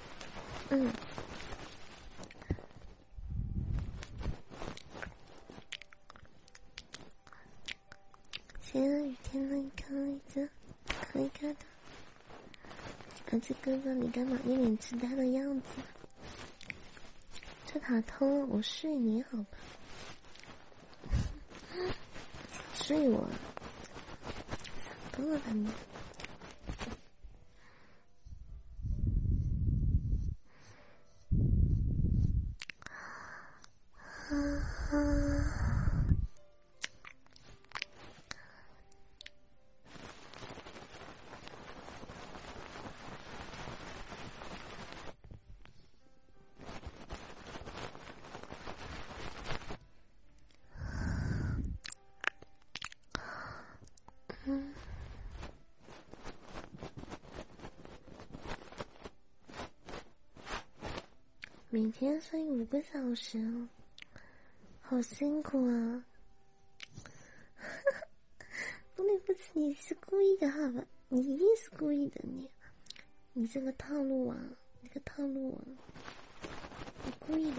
谢谢雨天的一颗荔枝，可以看的。儿子哥哥，你干嘛一脸痴呆的样子？这塔通了，我睡你好吧？睡我？想多了吧你？每天睡5个小时哦，好辛苦啊！对不起，你是故意的好吧？你一定是故意的，你这个套路啊，你个套路啊，你故意的。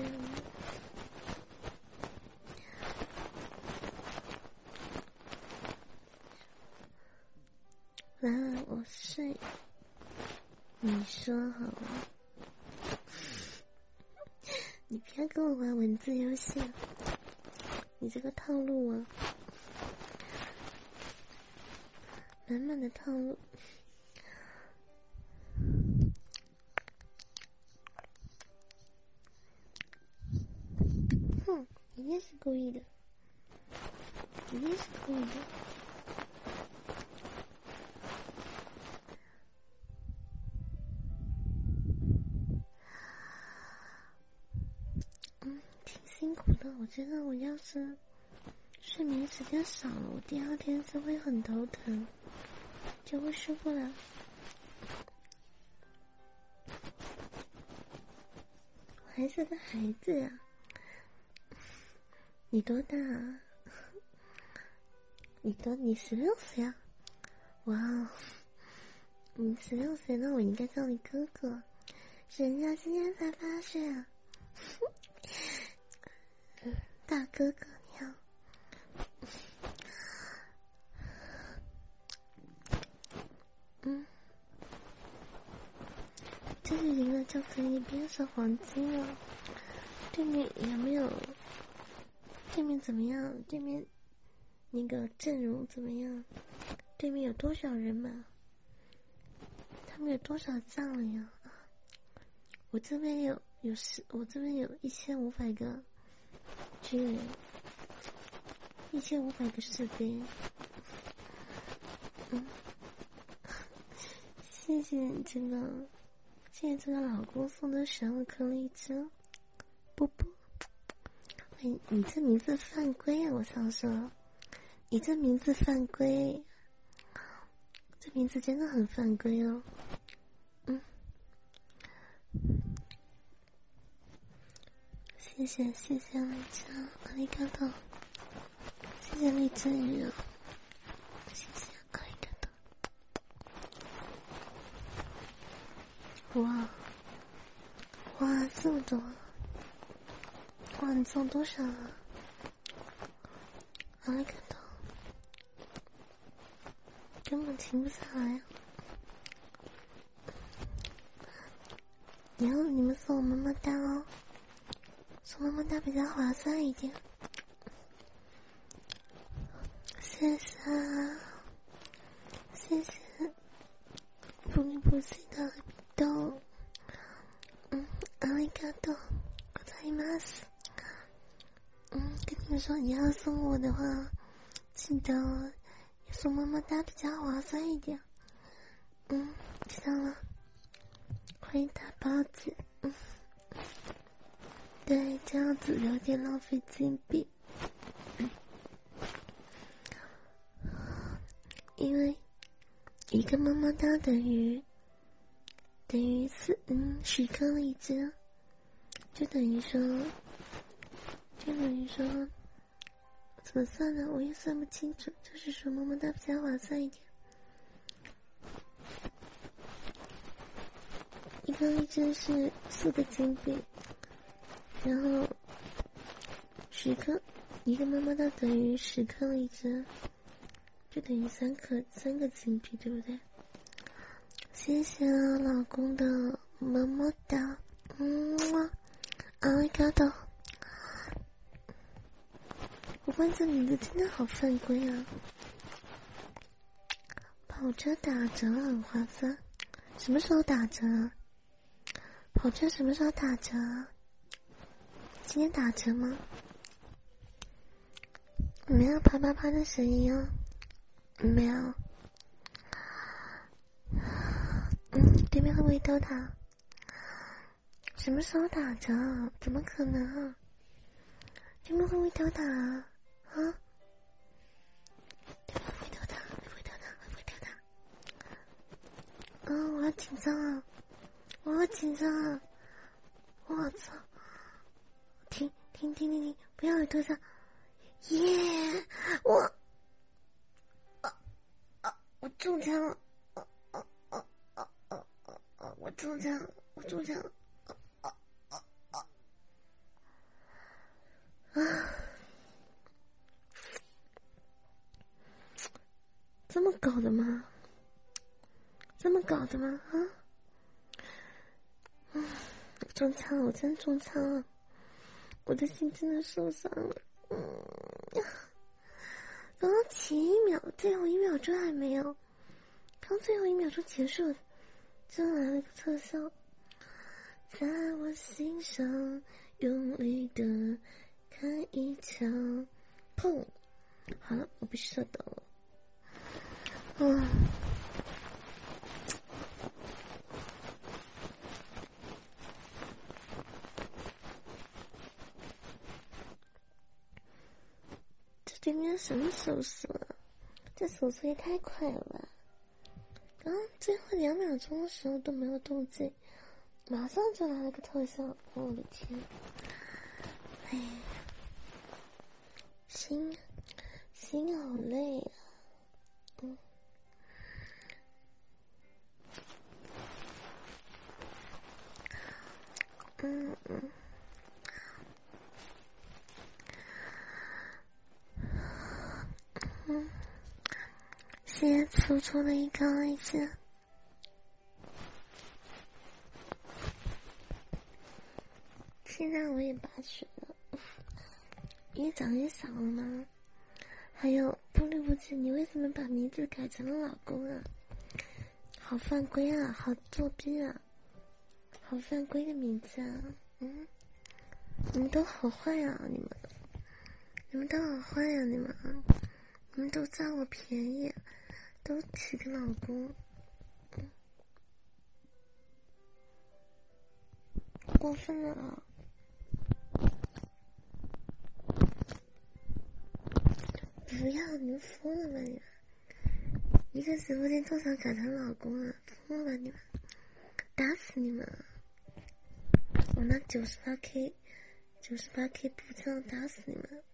来了，我睡，你说好了。你不要跟我玩文字游戏，你这个套路啊，满满的套路。哼，一定是故意的，一定是故意的。挺辛苦的，我觉得我要是睡眠时间少了，我第2天就会很头疼，就会受不了。我还是个孩子啊，你多大啊？你16岁啊？哇哦，你16岁，那我应该叫你哥哥。人家今天才8岁啊。大哥哥你好。这里赢了就可以变成黄金了。对面有没有？对面怎么样？对面那个阵容怎么样？对面有多少人马？他们有多少将领啊？我这边我这边有1500个军人，1500个士兵。谢谢这个老公送的12颗荔枝，不，你这名字犯规啊！我想说，你这名字犯规，这名字真的很犯规哦。谢谢荔枝，阿里嘎多，谢谢荔枝鱼哦，谢谢阿里嘎多。哇，这么多！哇，你送多少啊？阿里嘎多，根本停不下来。以后你们送我么么哒哦，送么么哒比较划算一点。谢谢。 不是的都，阿里嘎多，ございます。跟你说你要送我的话，记得送么么哒比较划算一点。知道了。欢迎打包子。对，这样子有点浪费金币。因为一个么么哒等于10颗荔枝，就等于说怎么算呢？我也算不清楚，就是说么么哒比较划算一点。一颗荔枝是4个金币，然后10颗，一个么么哒等于10颗荔枝，就等于3个金币，对不对？谢谢老公的么么哒，阿里嘎多。我问这名字真的好犯规啊！跑车打折很划算，什么时候打折啊？跑车什么时候打折啊？今天打折吗？没有啪啪啪的声音啊，没有。对面会不会偷打？什么时候打折？怎么可能啊？对面会不会偷打啊？对面会不会偷打？会不会偷打？会不会偷打？我好紧张啊！我好紧张啊！我操！停！不要有偷打！耶！我中枪了！我中枪了！这么搞的吗？我中枪了！我真中枪了！我的心真的受伤了。刚刚前一秒，最后1秒钟还没有，刚最后1秒钟结束，就来了个特效，在我心上用力的开一枪，砰！好了，我不是射到了。这对面什么手速啊？这手速也太快了吧！刚最后2秒钟的时候都没有动静，马上就来了个特效，我的天！哎，心好累啊！谢谢粗粗的一颗荔枝。现在我也拔血了，越长越小了吗？还有不离不弃，你为什么把名字改成了老公啊？好犯规啊，好作弊啊，好犯规的名字啊！你们都好坏啊！你们都好坏呀！你们都占我便宜，都起个老公，过分了啊！不要，你们疯了吧你们！一个直播间多少改成老公啊？疯了吧你们！打死你们！我拿98K 步枪打死你们！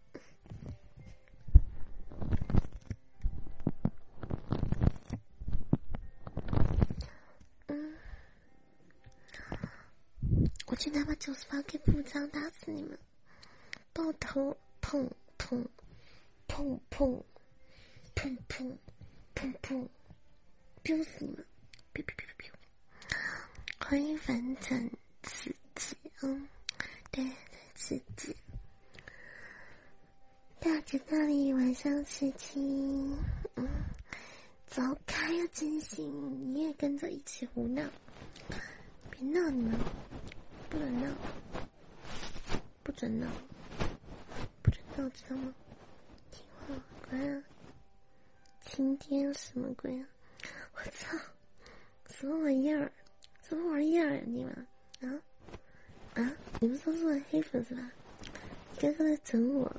我去拿把98K 步枪打死你们！爆头！砰砰砰砰砰砰砰砰！丢死你们！欢迎反转刺激，对，刺激。大吉大利，晚上17， 走开呀，真心，你也跟着一起胡闹，别闹你们，不能闹，不准闹，不准闹，知道吗？听话，乖啊！晴天什么鬼啊！我操，什么玩意儿？什么玩意儿啊你们？你们都是我黑粉是吧？你刚刚在整我，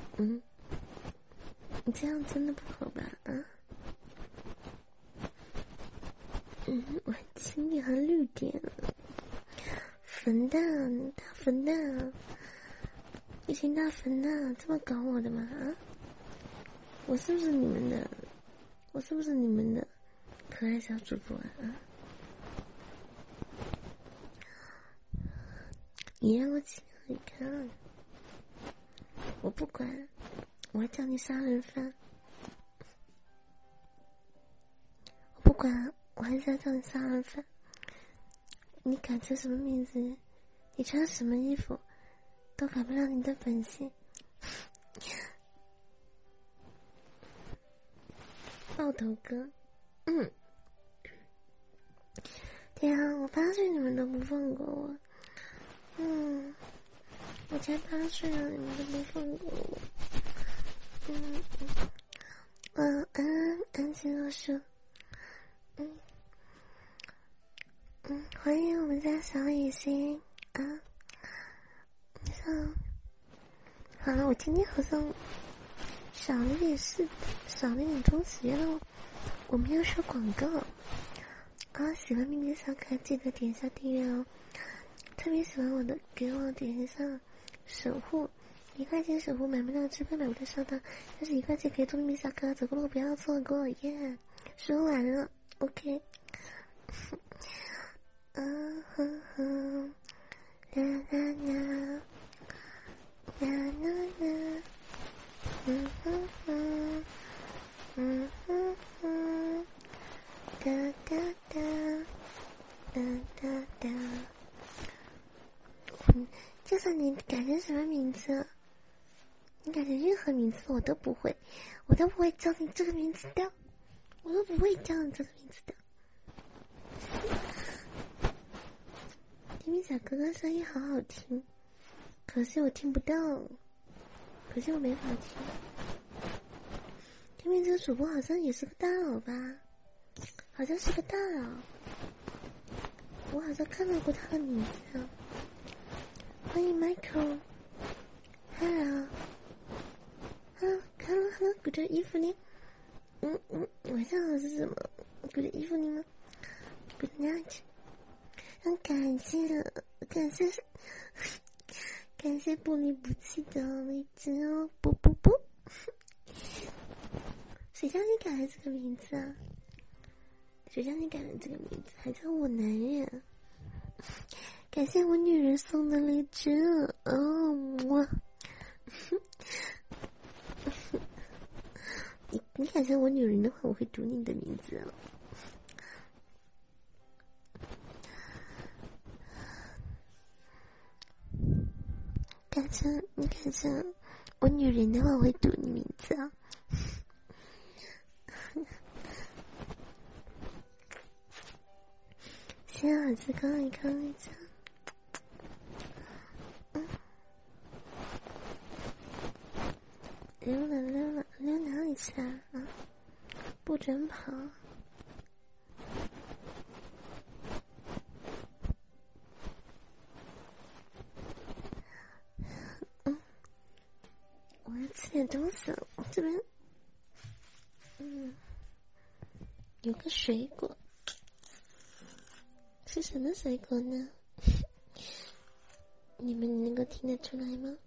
你这样真的不好吧？我还亲你还绿点，粉蛋，大粉蛋，一群大粉蛋，这么搞我的吗？我是不是你们的？我是不是你们的可爱小主播啊？你让我情何以堪？我不管，我要叫你杀人犯。我不管，我还是要叫你杀人犯。你改成什么名字，你穿什么衣服，都改不了你的本性。爆头哥，对啊，我8岁你们都不放过我。我才8岁啊，你们都不放过我。晚安，安静老师。欢迎我们家小雨欣啊。好了，我今天好像少了点东西，原来我没有说广告啊！喜欢咪咪小可爱记得点一下订阅哦。特别喜欢我的，给我点一下守护，1块钱守护买不到支付买不到收到，但是1块钱可以做咪咪小可爱，走过路不要错过耶！说完了 ，OK。啦啦啦，啦啦啦，哒哒哒，哒哒哒。就算你改成什么名字，你改成任何名字我都不会叫你这个名字的，我都不会叫你这个名字的。咪咪小哥哥声音好好听，可惜我听不到，可惜我没法听。对面这个主播好像也是个大佬吧？好像是个大佬，我好像看到过他的名字啊。欢迎 Michael，Hello， Hello，Good evening。晚上好是什么 ？Good evening 吗 ？Good night。感谢不离不弃的荔枝哦，不，谁叫你改了这个名字啊？谁叫你改了这个名字？还叫我男人？感谢我女人送的荔枝我你改成我女人的话，我会读你的名字了。你改成我女人的话，我会读你名字啊。先耳机刚一看一下，溜哪里去啊？不准跑！我要吃点东西了。我这边，有个水果，是什么水果呢？你们能够听得出来吗？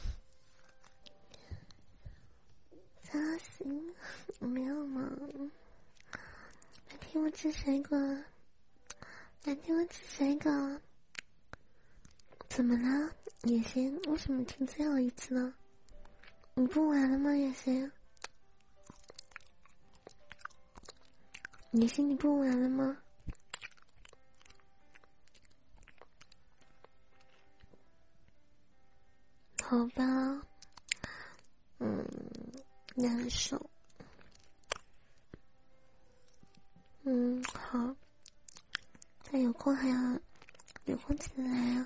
扎心，没有吗？来听我吃水果，来听我吃水果。怎么了，野仙？为什么听最后一次了？你不玩了吗，野仙？野仙，你不玩了吗？好吧，难受。 好，他有空记得来啊。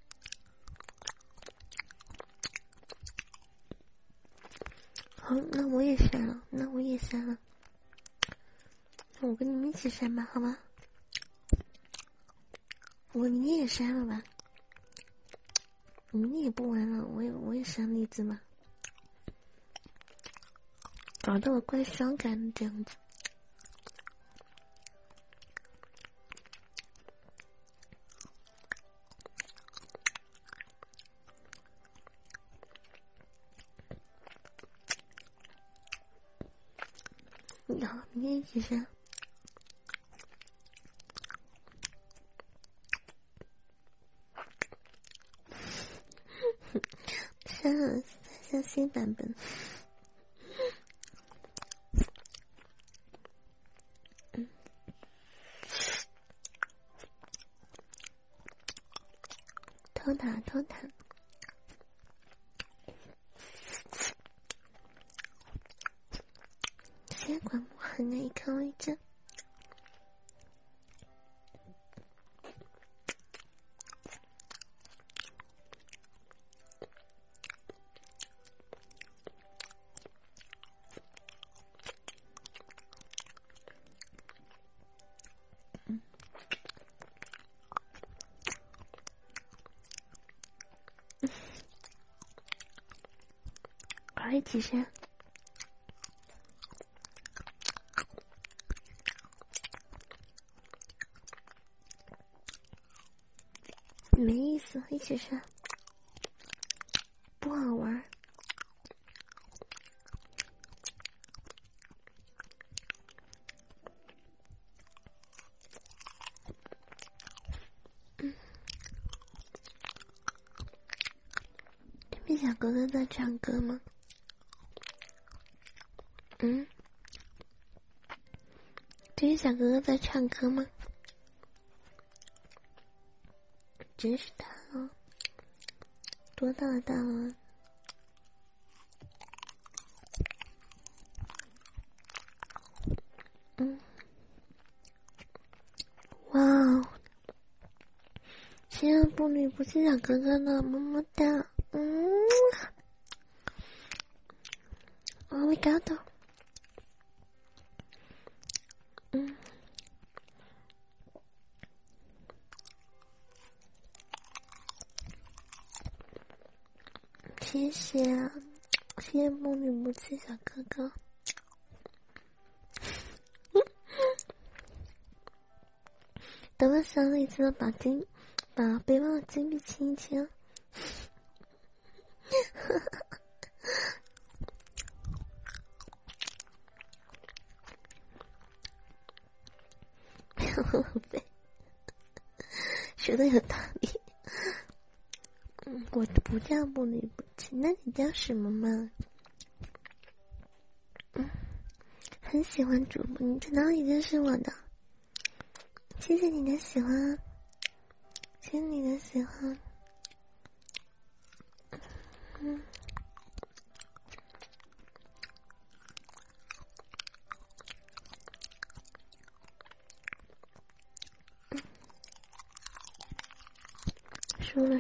好，那我也删了，那我跟你们一起删吧，好吧？你也删了吧？你也不玩了，我也删了一只吧，搞得我怪伤感的这样子。好，你也一起删。删了，下新版本。偷塔。血管不很难一看为真。快一起删。没意思，一起删，不好玩。这边小哥哥在唱歌吗？这边小哥哥在唱歌吗？真是大了，多大了大了？哇哦！亲爱的不女不是小哥哥呢，么么哒。我没搞到。谢谢不女不是小哥哥。等我上了一次把背包的金币清一清。说的有道理。我不叫不女不气，那你叫什么嘛？很喜欢主播，你知道已经是我的。谢谢你的喜欢，谢谢你的喜欢。输了。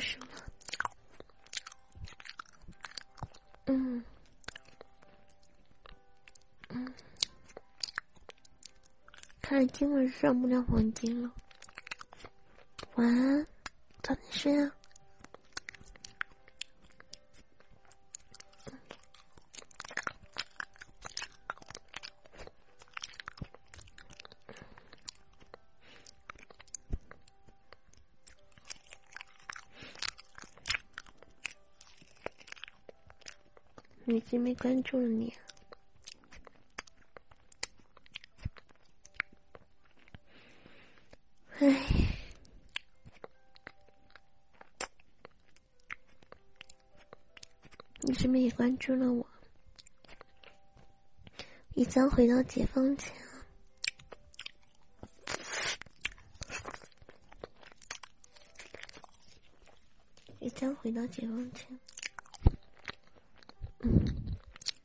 看来今晚上不了黄金了。晚安，早点睡啊。你已经没关注了你。你是不是也关注了我？一将回到解放前。一将回到解放前。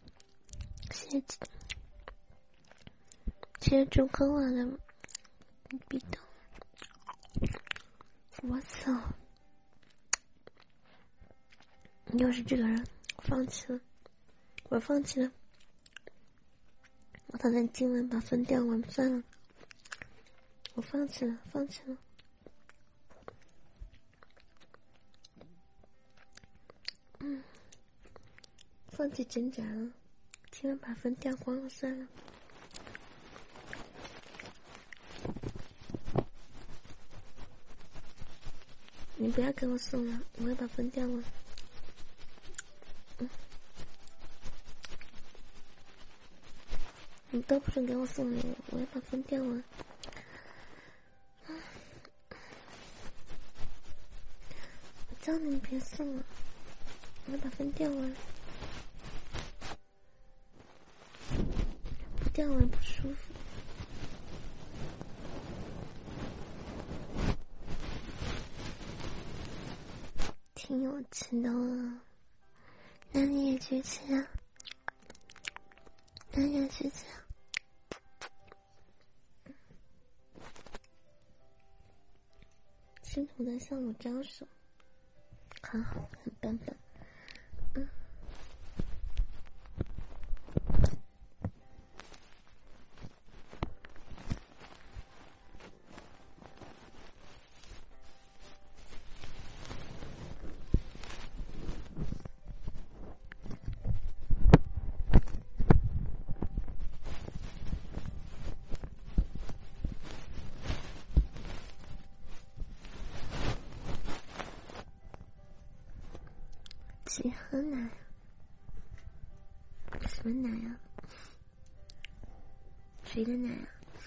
谢谢主播我的逼到，我操！你要是这个人，我放弃了，我放弃了，我打算今晚把分掉完算了，我放弃了，放弃了。放弃挣扎了，今晚把分掉光了算了。你不要给我送了，我会把分掉了。你都不准给我送礼物，我要把分掉了。我叫你别送了，我要把分掉了。不掉了不舒服。挺有趣的了，那你也举起啊，那你也举起啊。试图的向我招手，很好，很棒棒。几盒奶？什么奶啊？谁的奶啊？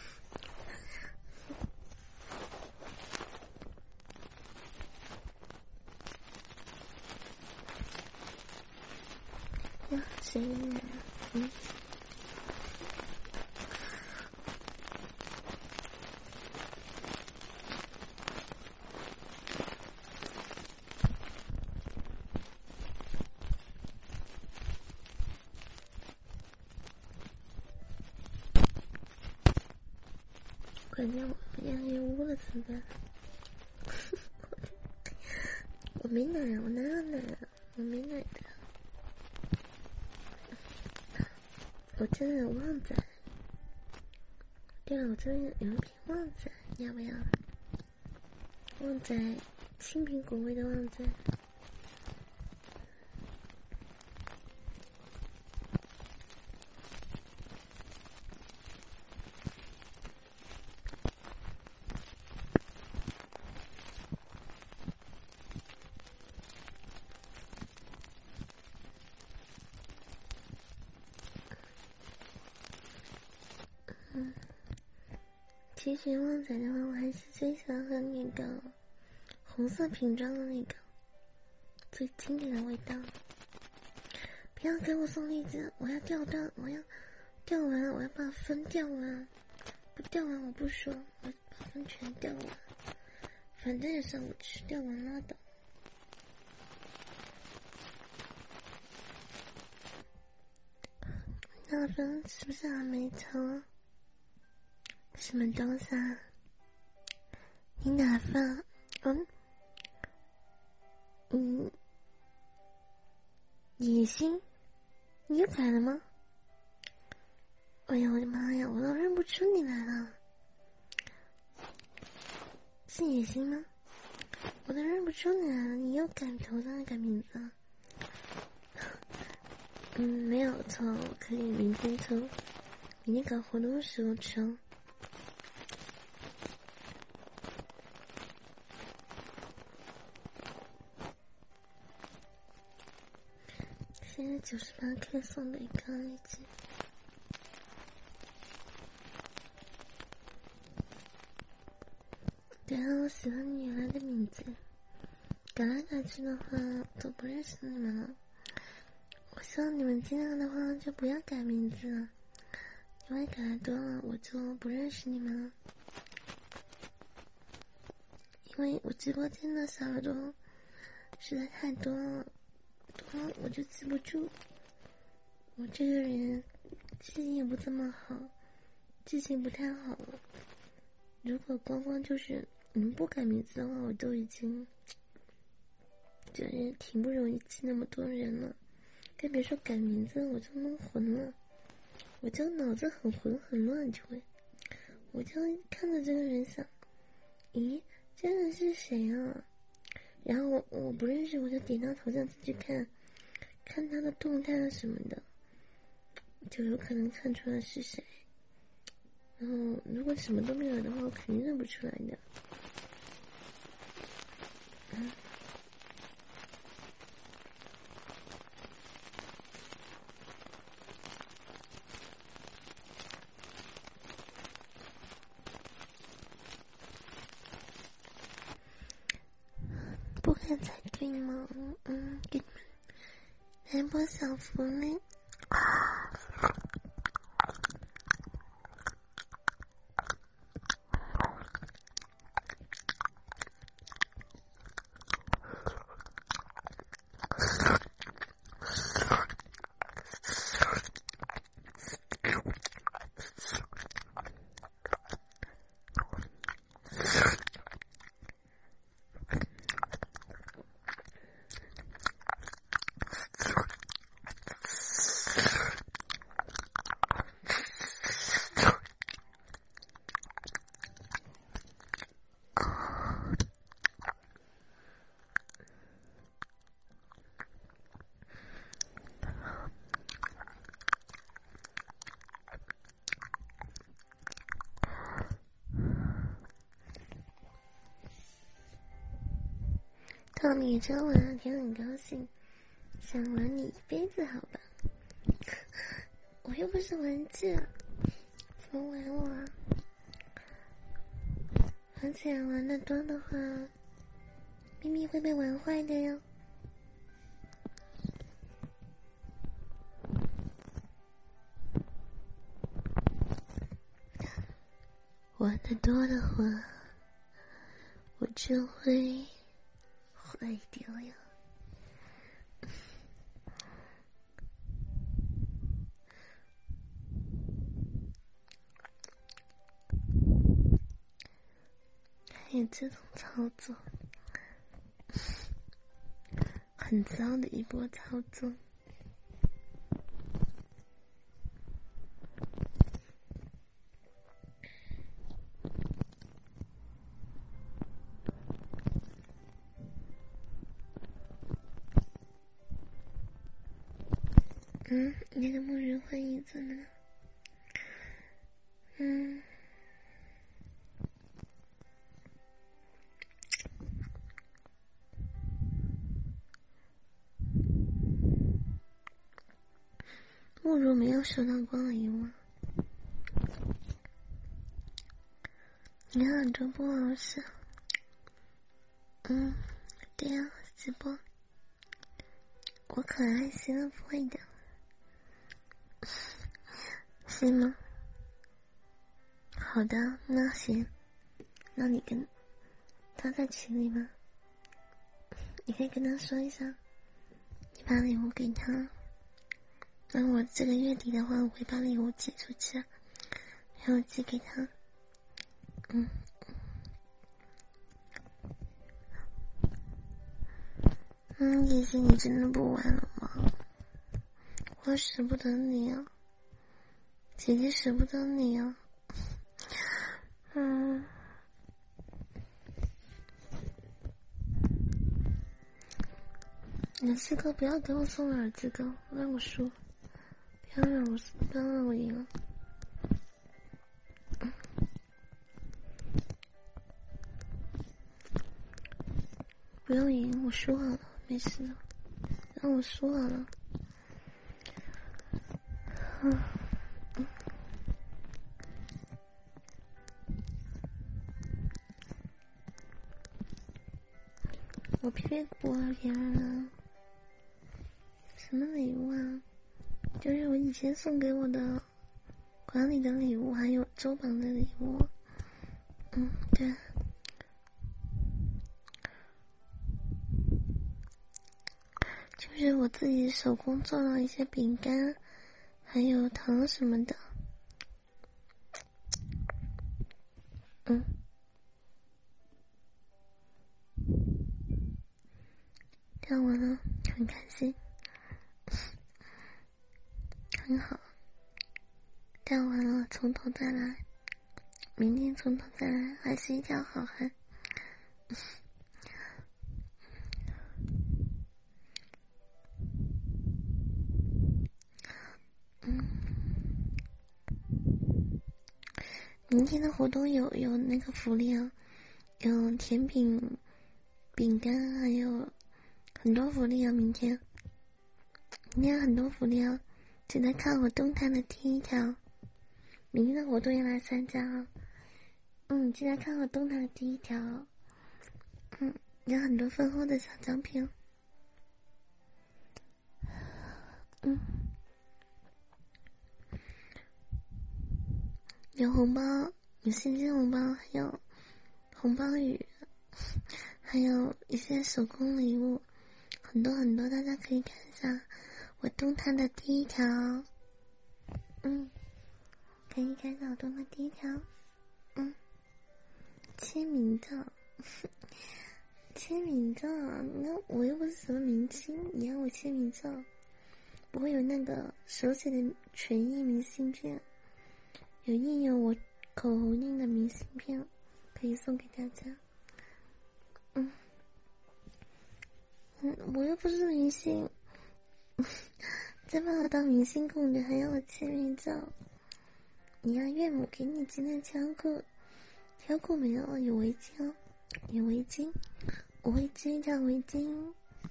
呀，谁的奶啊？感觉我变黑污了怎么办？我没奶，我哪有奶啊？我没奶的。我真的有旺仔。对了，我这边有一瓶旺仔，你要不要？旺仔，青苹果味的旺仔。其实旺仔的话，我还是最喜欢喝那个红色瓶装的那个最经典的味道。不要给我送荔枝，我要掉蛋，我要掉完，我要把分掉完，不掉完我不说，我把分全掉完，反正也是我吃掉完拉倒。那分是不是还没抽？什么东西啊？你哪份？野心？你又改了吗？哎呀，我的妈呀，我都认不出你来了。是野心吗？我都认不出你来了，你又改头像改名字了。没有错，我可以明天抽，明天搞活动的时候抽。现在98K 送的一个荔枝。对啊，我喜欢你原来的名字，改来改去的话都不认识你们了。我希望你们尽量的话就不要改名字了，因为改的多了我就不认识你们了。因为我直播间的小耳朵实在太多了，多了我就记不住。我这个人记性也不怎么好，记性不太好了。 如果光光就是你们不改名字的话，我都已经就是挺不容易记那么多人了，更别说改名字，我就弄混了，我就脑子很混很乱，就会，我就看着这个人想，咦，这人是谁啊？然后我不认识，我就点到头像进去看，看他的动态啊什么的，就有可能看出来是谁。然后如果什么都没有的话，我肯定认不出来的。不看才对吗？给你们来波小福利。到你这玩聊天很高兴，想玩你一辈子好吧？我又不是玩具，怎么玩我啊？而且玩的多的话，秘密会被玩坏的哟。玩的多的话，我就会坏掉呀。还有这种操作，很糟的一波操作。你的梦人换椅子呢？慕如没有收到光礼物。你耳朵不好使。对呀，直播。我可爱些了，不会的。是吗？好的，那行。那你跟他在群里吗？你可以跟他说一下，你把礼物给他。那我这个月底的话，我会把礼物寄出去，然后寄给他。姐姐，你真的不玩了吗？我舍不得你啊，姐姐舍不得你啊。耳机哥不要给我送耳机哥，让我输，不要让我赢了。不要赢，我输好了，没事的，让我输好了。我屁屁股啊，别人了。什么礼物啊？就是我以前送给我的管理的礼物，还有周榜的礼物。对。就是我自己手工做了一些饼干，还有糖什么的。 嗯，干完了，很开心，很好。干完了，从头再来，明天从头再来，还是一条好汉。明天的活动有那个福利啊，有甜品、饼干，还有很多福利啊！明天很多福利啊！记得看我动态的第一条。明天的活动要来参加啊！记得看我动态的第一条。有很多丰厚的小奖品。有红包，有现金红包，还有红包雨，还有一些手工礼物，很多很多，大家可以看一下我动态的第一条。可以看一下我动态第一条。签名照，签名照，那我又不是什么明星，你让我签名照，我会有那个手写的纯印明信片，有印有我口红印的明信片，可以送给大家。我又不是明星，再把我当明星公主，还要我签名照？你让岳母给你今天挑裤没有？有围巾哦，有围巾，我会织一条围巾，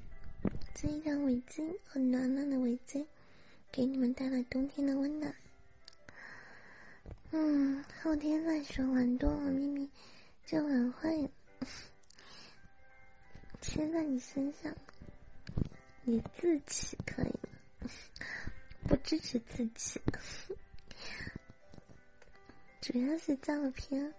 很暖暖的围巾，给你们带来冬天的温暖。后天再说，玩多了秘密就玩坏了。贴在你身上，你自己可以了，不支持自己。主要是照片。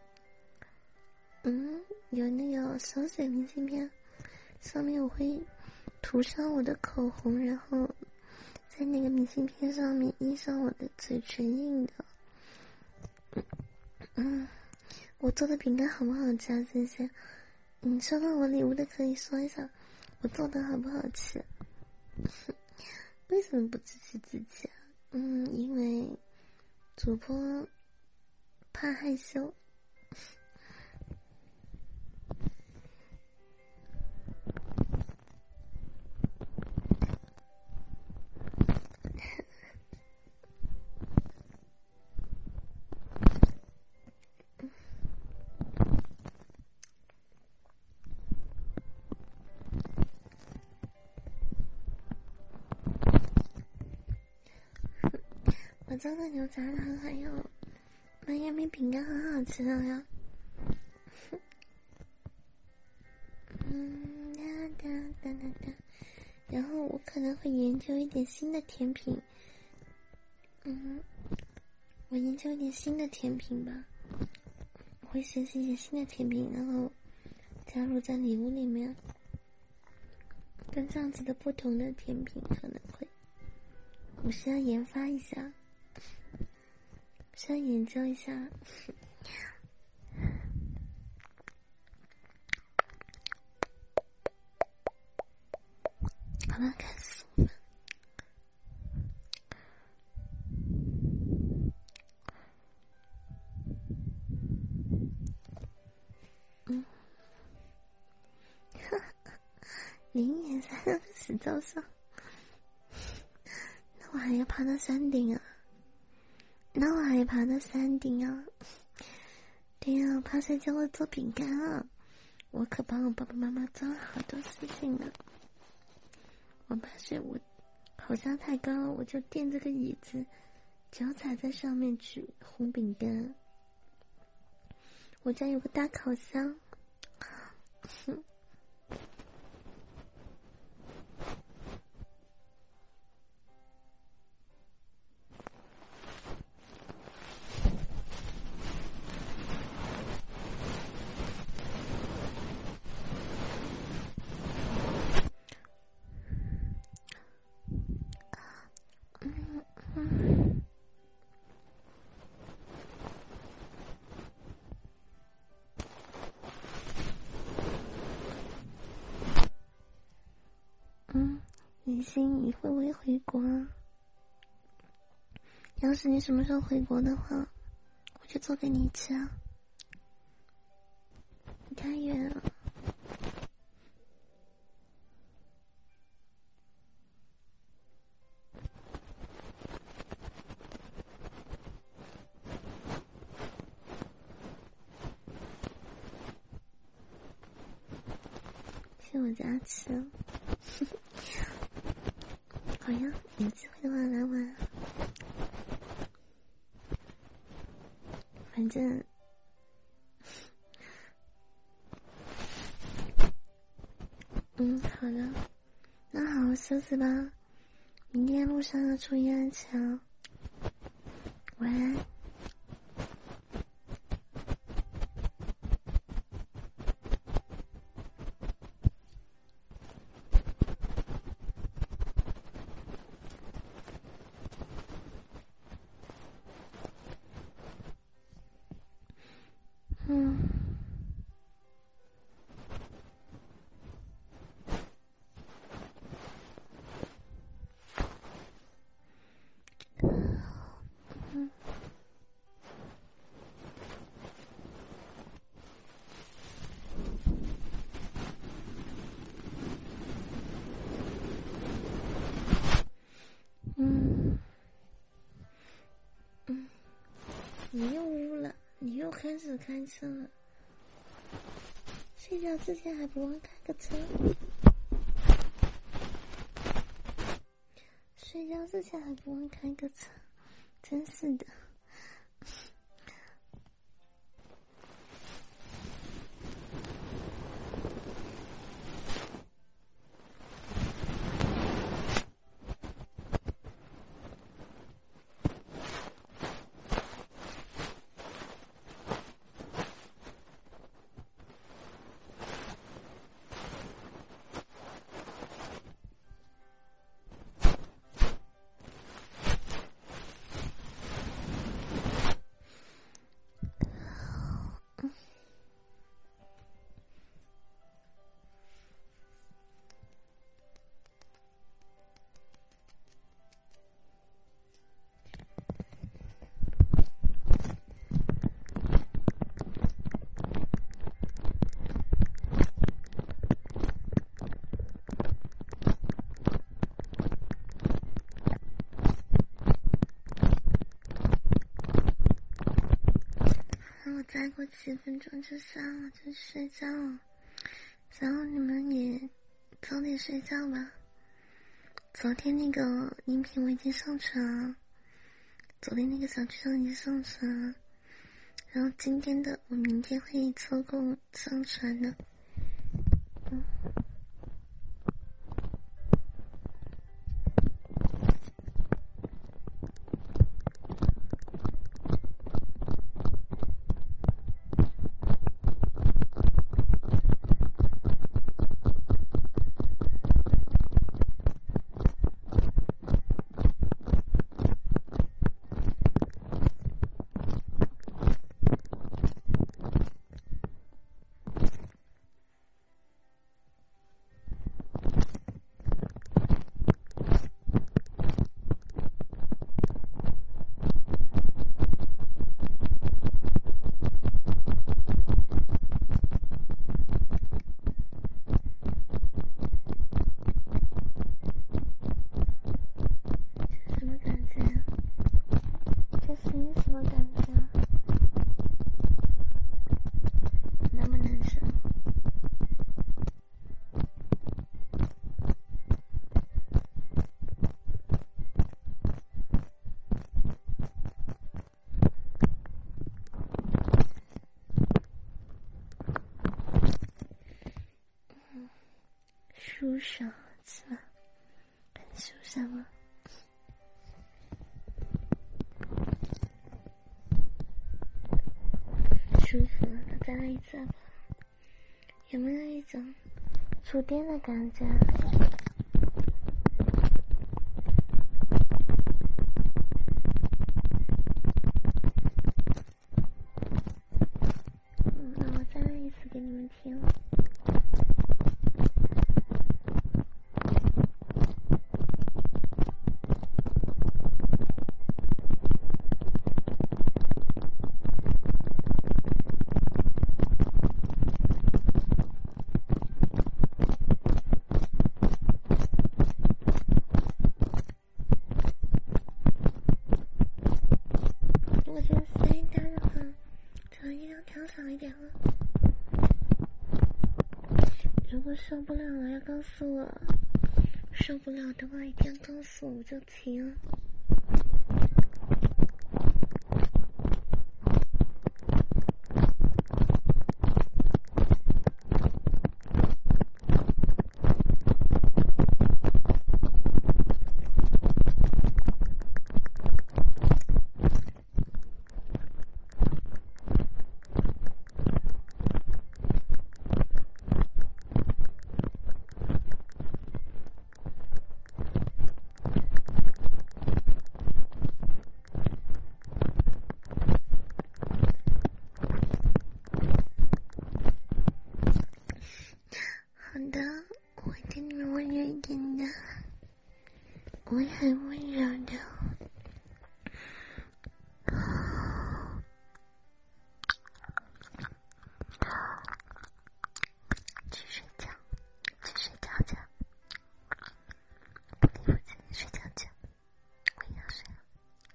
有那个手写明信片，上面我会涂上我的口红，然后在那个明信片上面印上我的嘴唇印的。我做的饼干好不好吃啊？谢谢。收到我礼物的可以说一下，我做的好不好吃？为什么不支持自己啊？因为主播怕害羞。我做的牛杂糖还有蔓越莓饼干很好吃的呀。然后我可能会研究一点新的甜品。我研究一点新的甜品吧。我会学习一些新的甜品，然后加入在礼物里面。跟这样子的不同的甜品可能会，我需要研发一下，需要研究一下。好了，开始。0.3的石头上，那我还要爬到山顶啊！对呀，爬山教我做饼干啊！我可帮我爸爸妈妈做了好多事情呢。我爬水，我好像太高了，我就垫这个椅子，脚踩在上面去烘饼干。我家有个大烤箱。 心你会不会回国啊？要是你什么时候回国的话，我就做给你吃啊。你太远了。去我家吃。好呀，有机会的话来玩。反正好的，那好好休息吧，明天路上要注意安全哦。晚安。你又污了，你又开始开车了。睡觉之前还不忘开个车，睡觉之前还不忘开个车，真是的。我再过7分钟就下了，就睡觉了。然后你们也早点睡觉吧。昨天那个音频我已经上传了，昨天那个小剧场已经上传了，然后今天的我明天会抽空上传的。舒爽是吧？很舒爽吗？舒服了，再来一次吧。有没有一种触电的感觉？那我再来一次给你们听。 了。如果受不了了，要告诉我。受不了的话，一定要告诉我就停。好的，我会对你们温柔一点的，我会很温柔的。去睡觉，去睡觉去，不给我睡觉去，我也要睡了。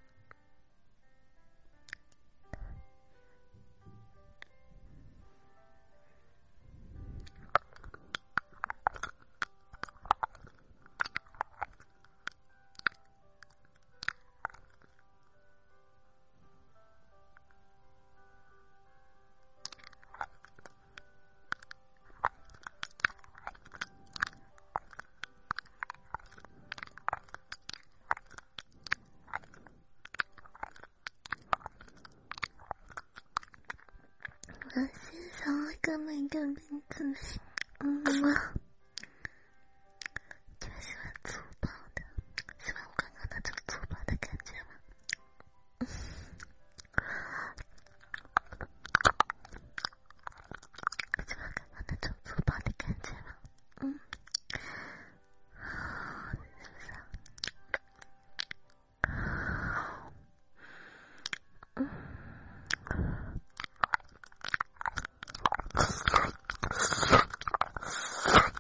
我欣赏我哥们的名字，你们喜欢粗暴的，喜欢我刚刚那种粗暴的感觉吗？喜欢刚刚那种粗暴的感觉吗？是不是？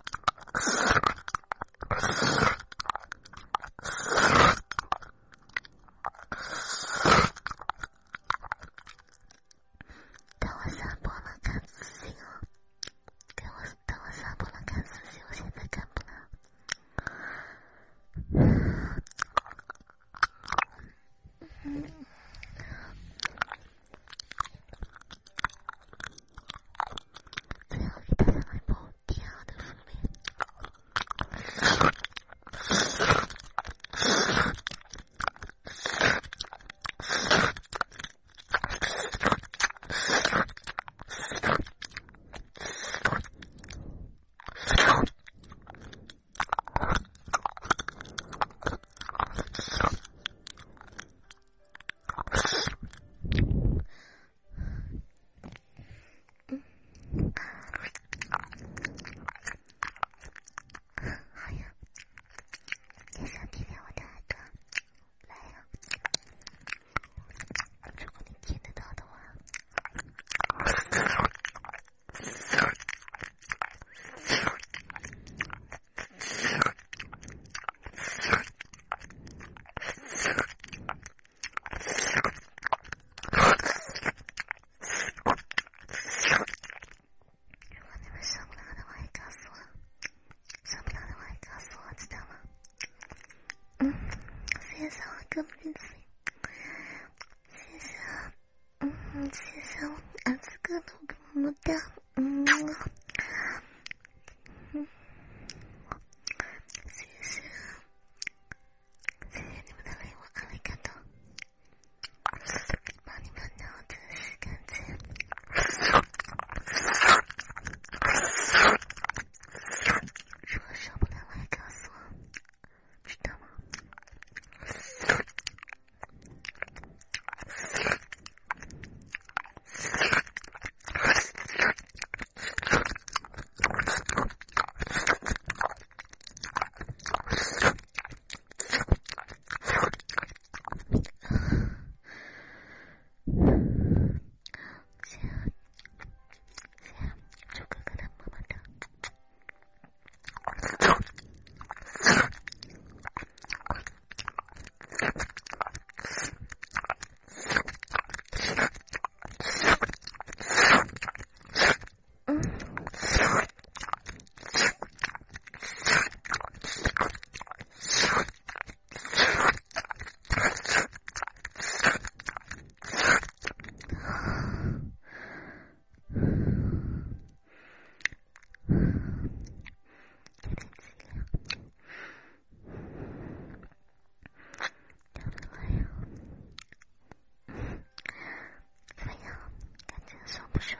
不爽。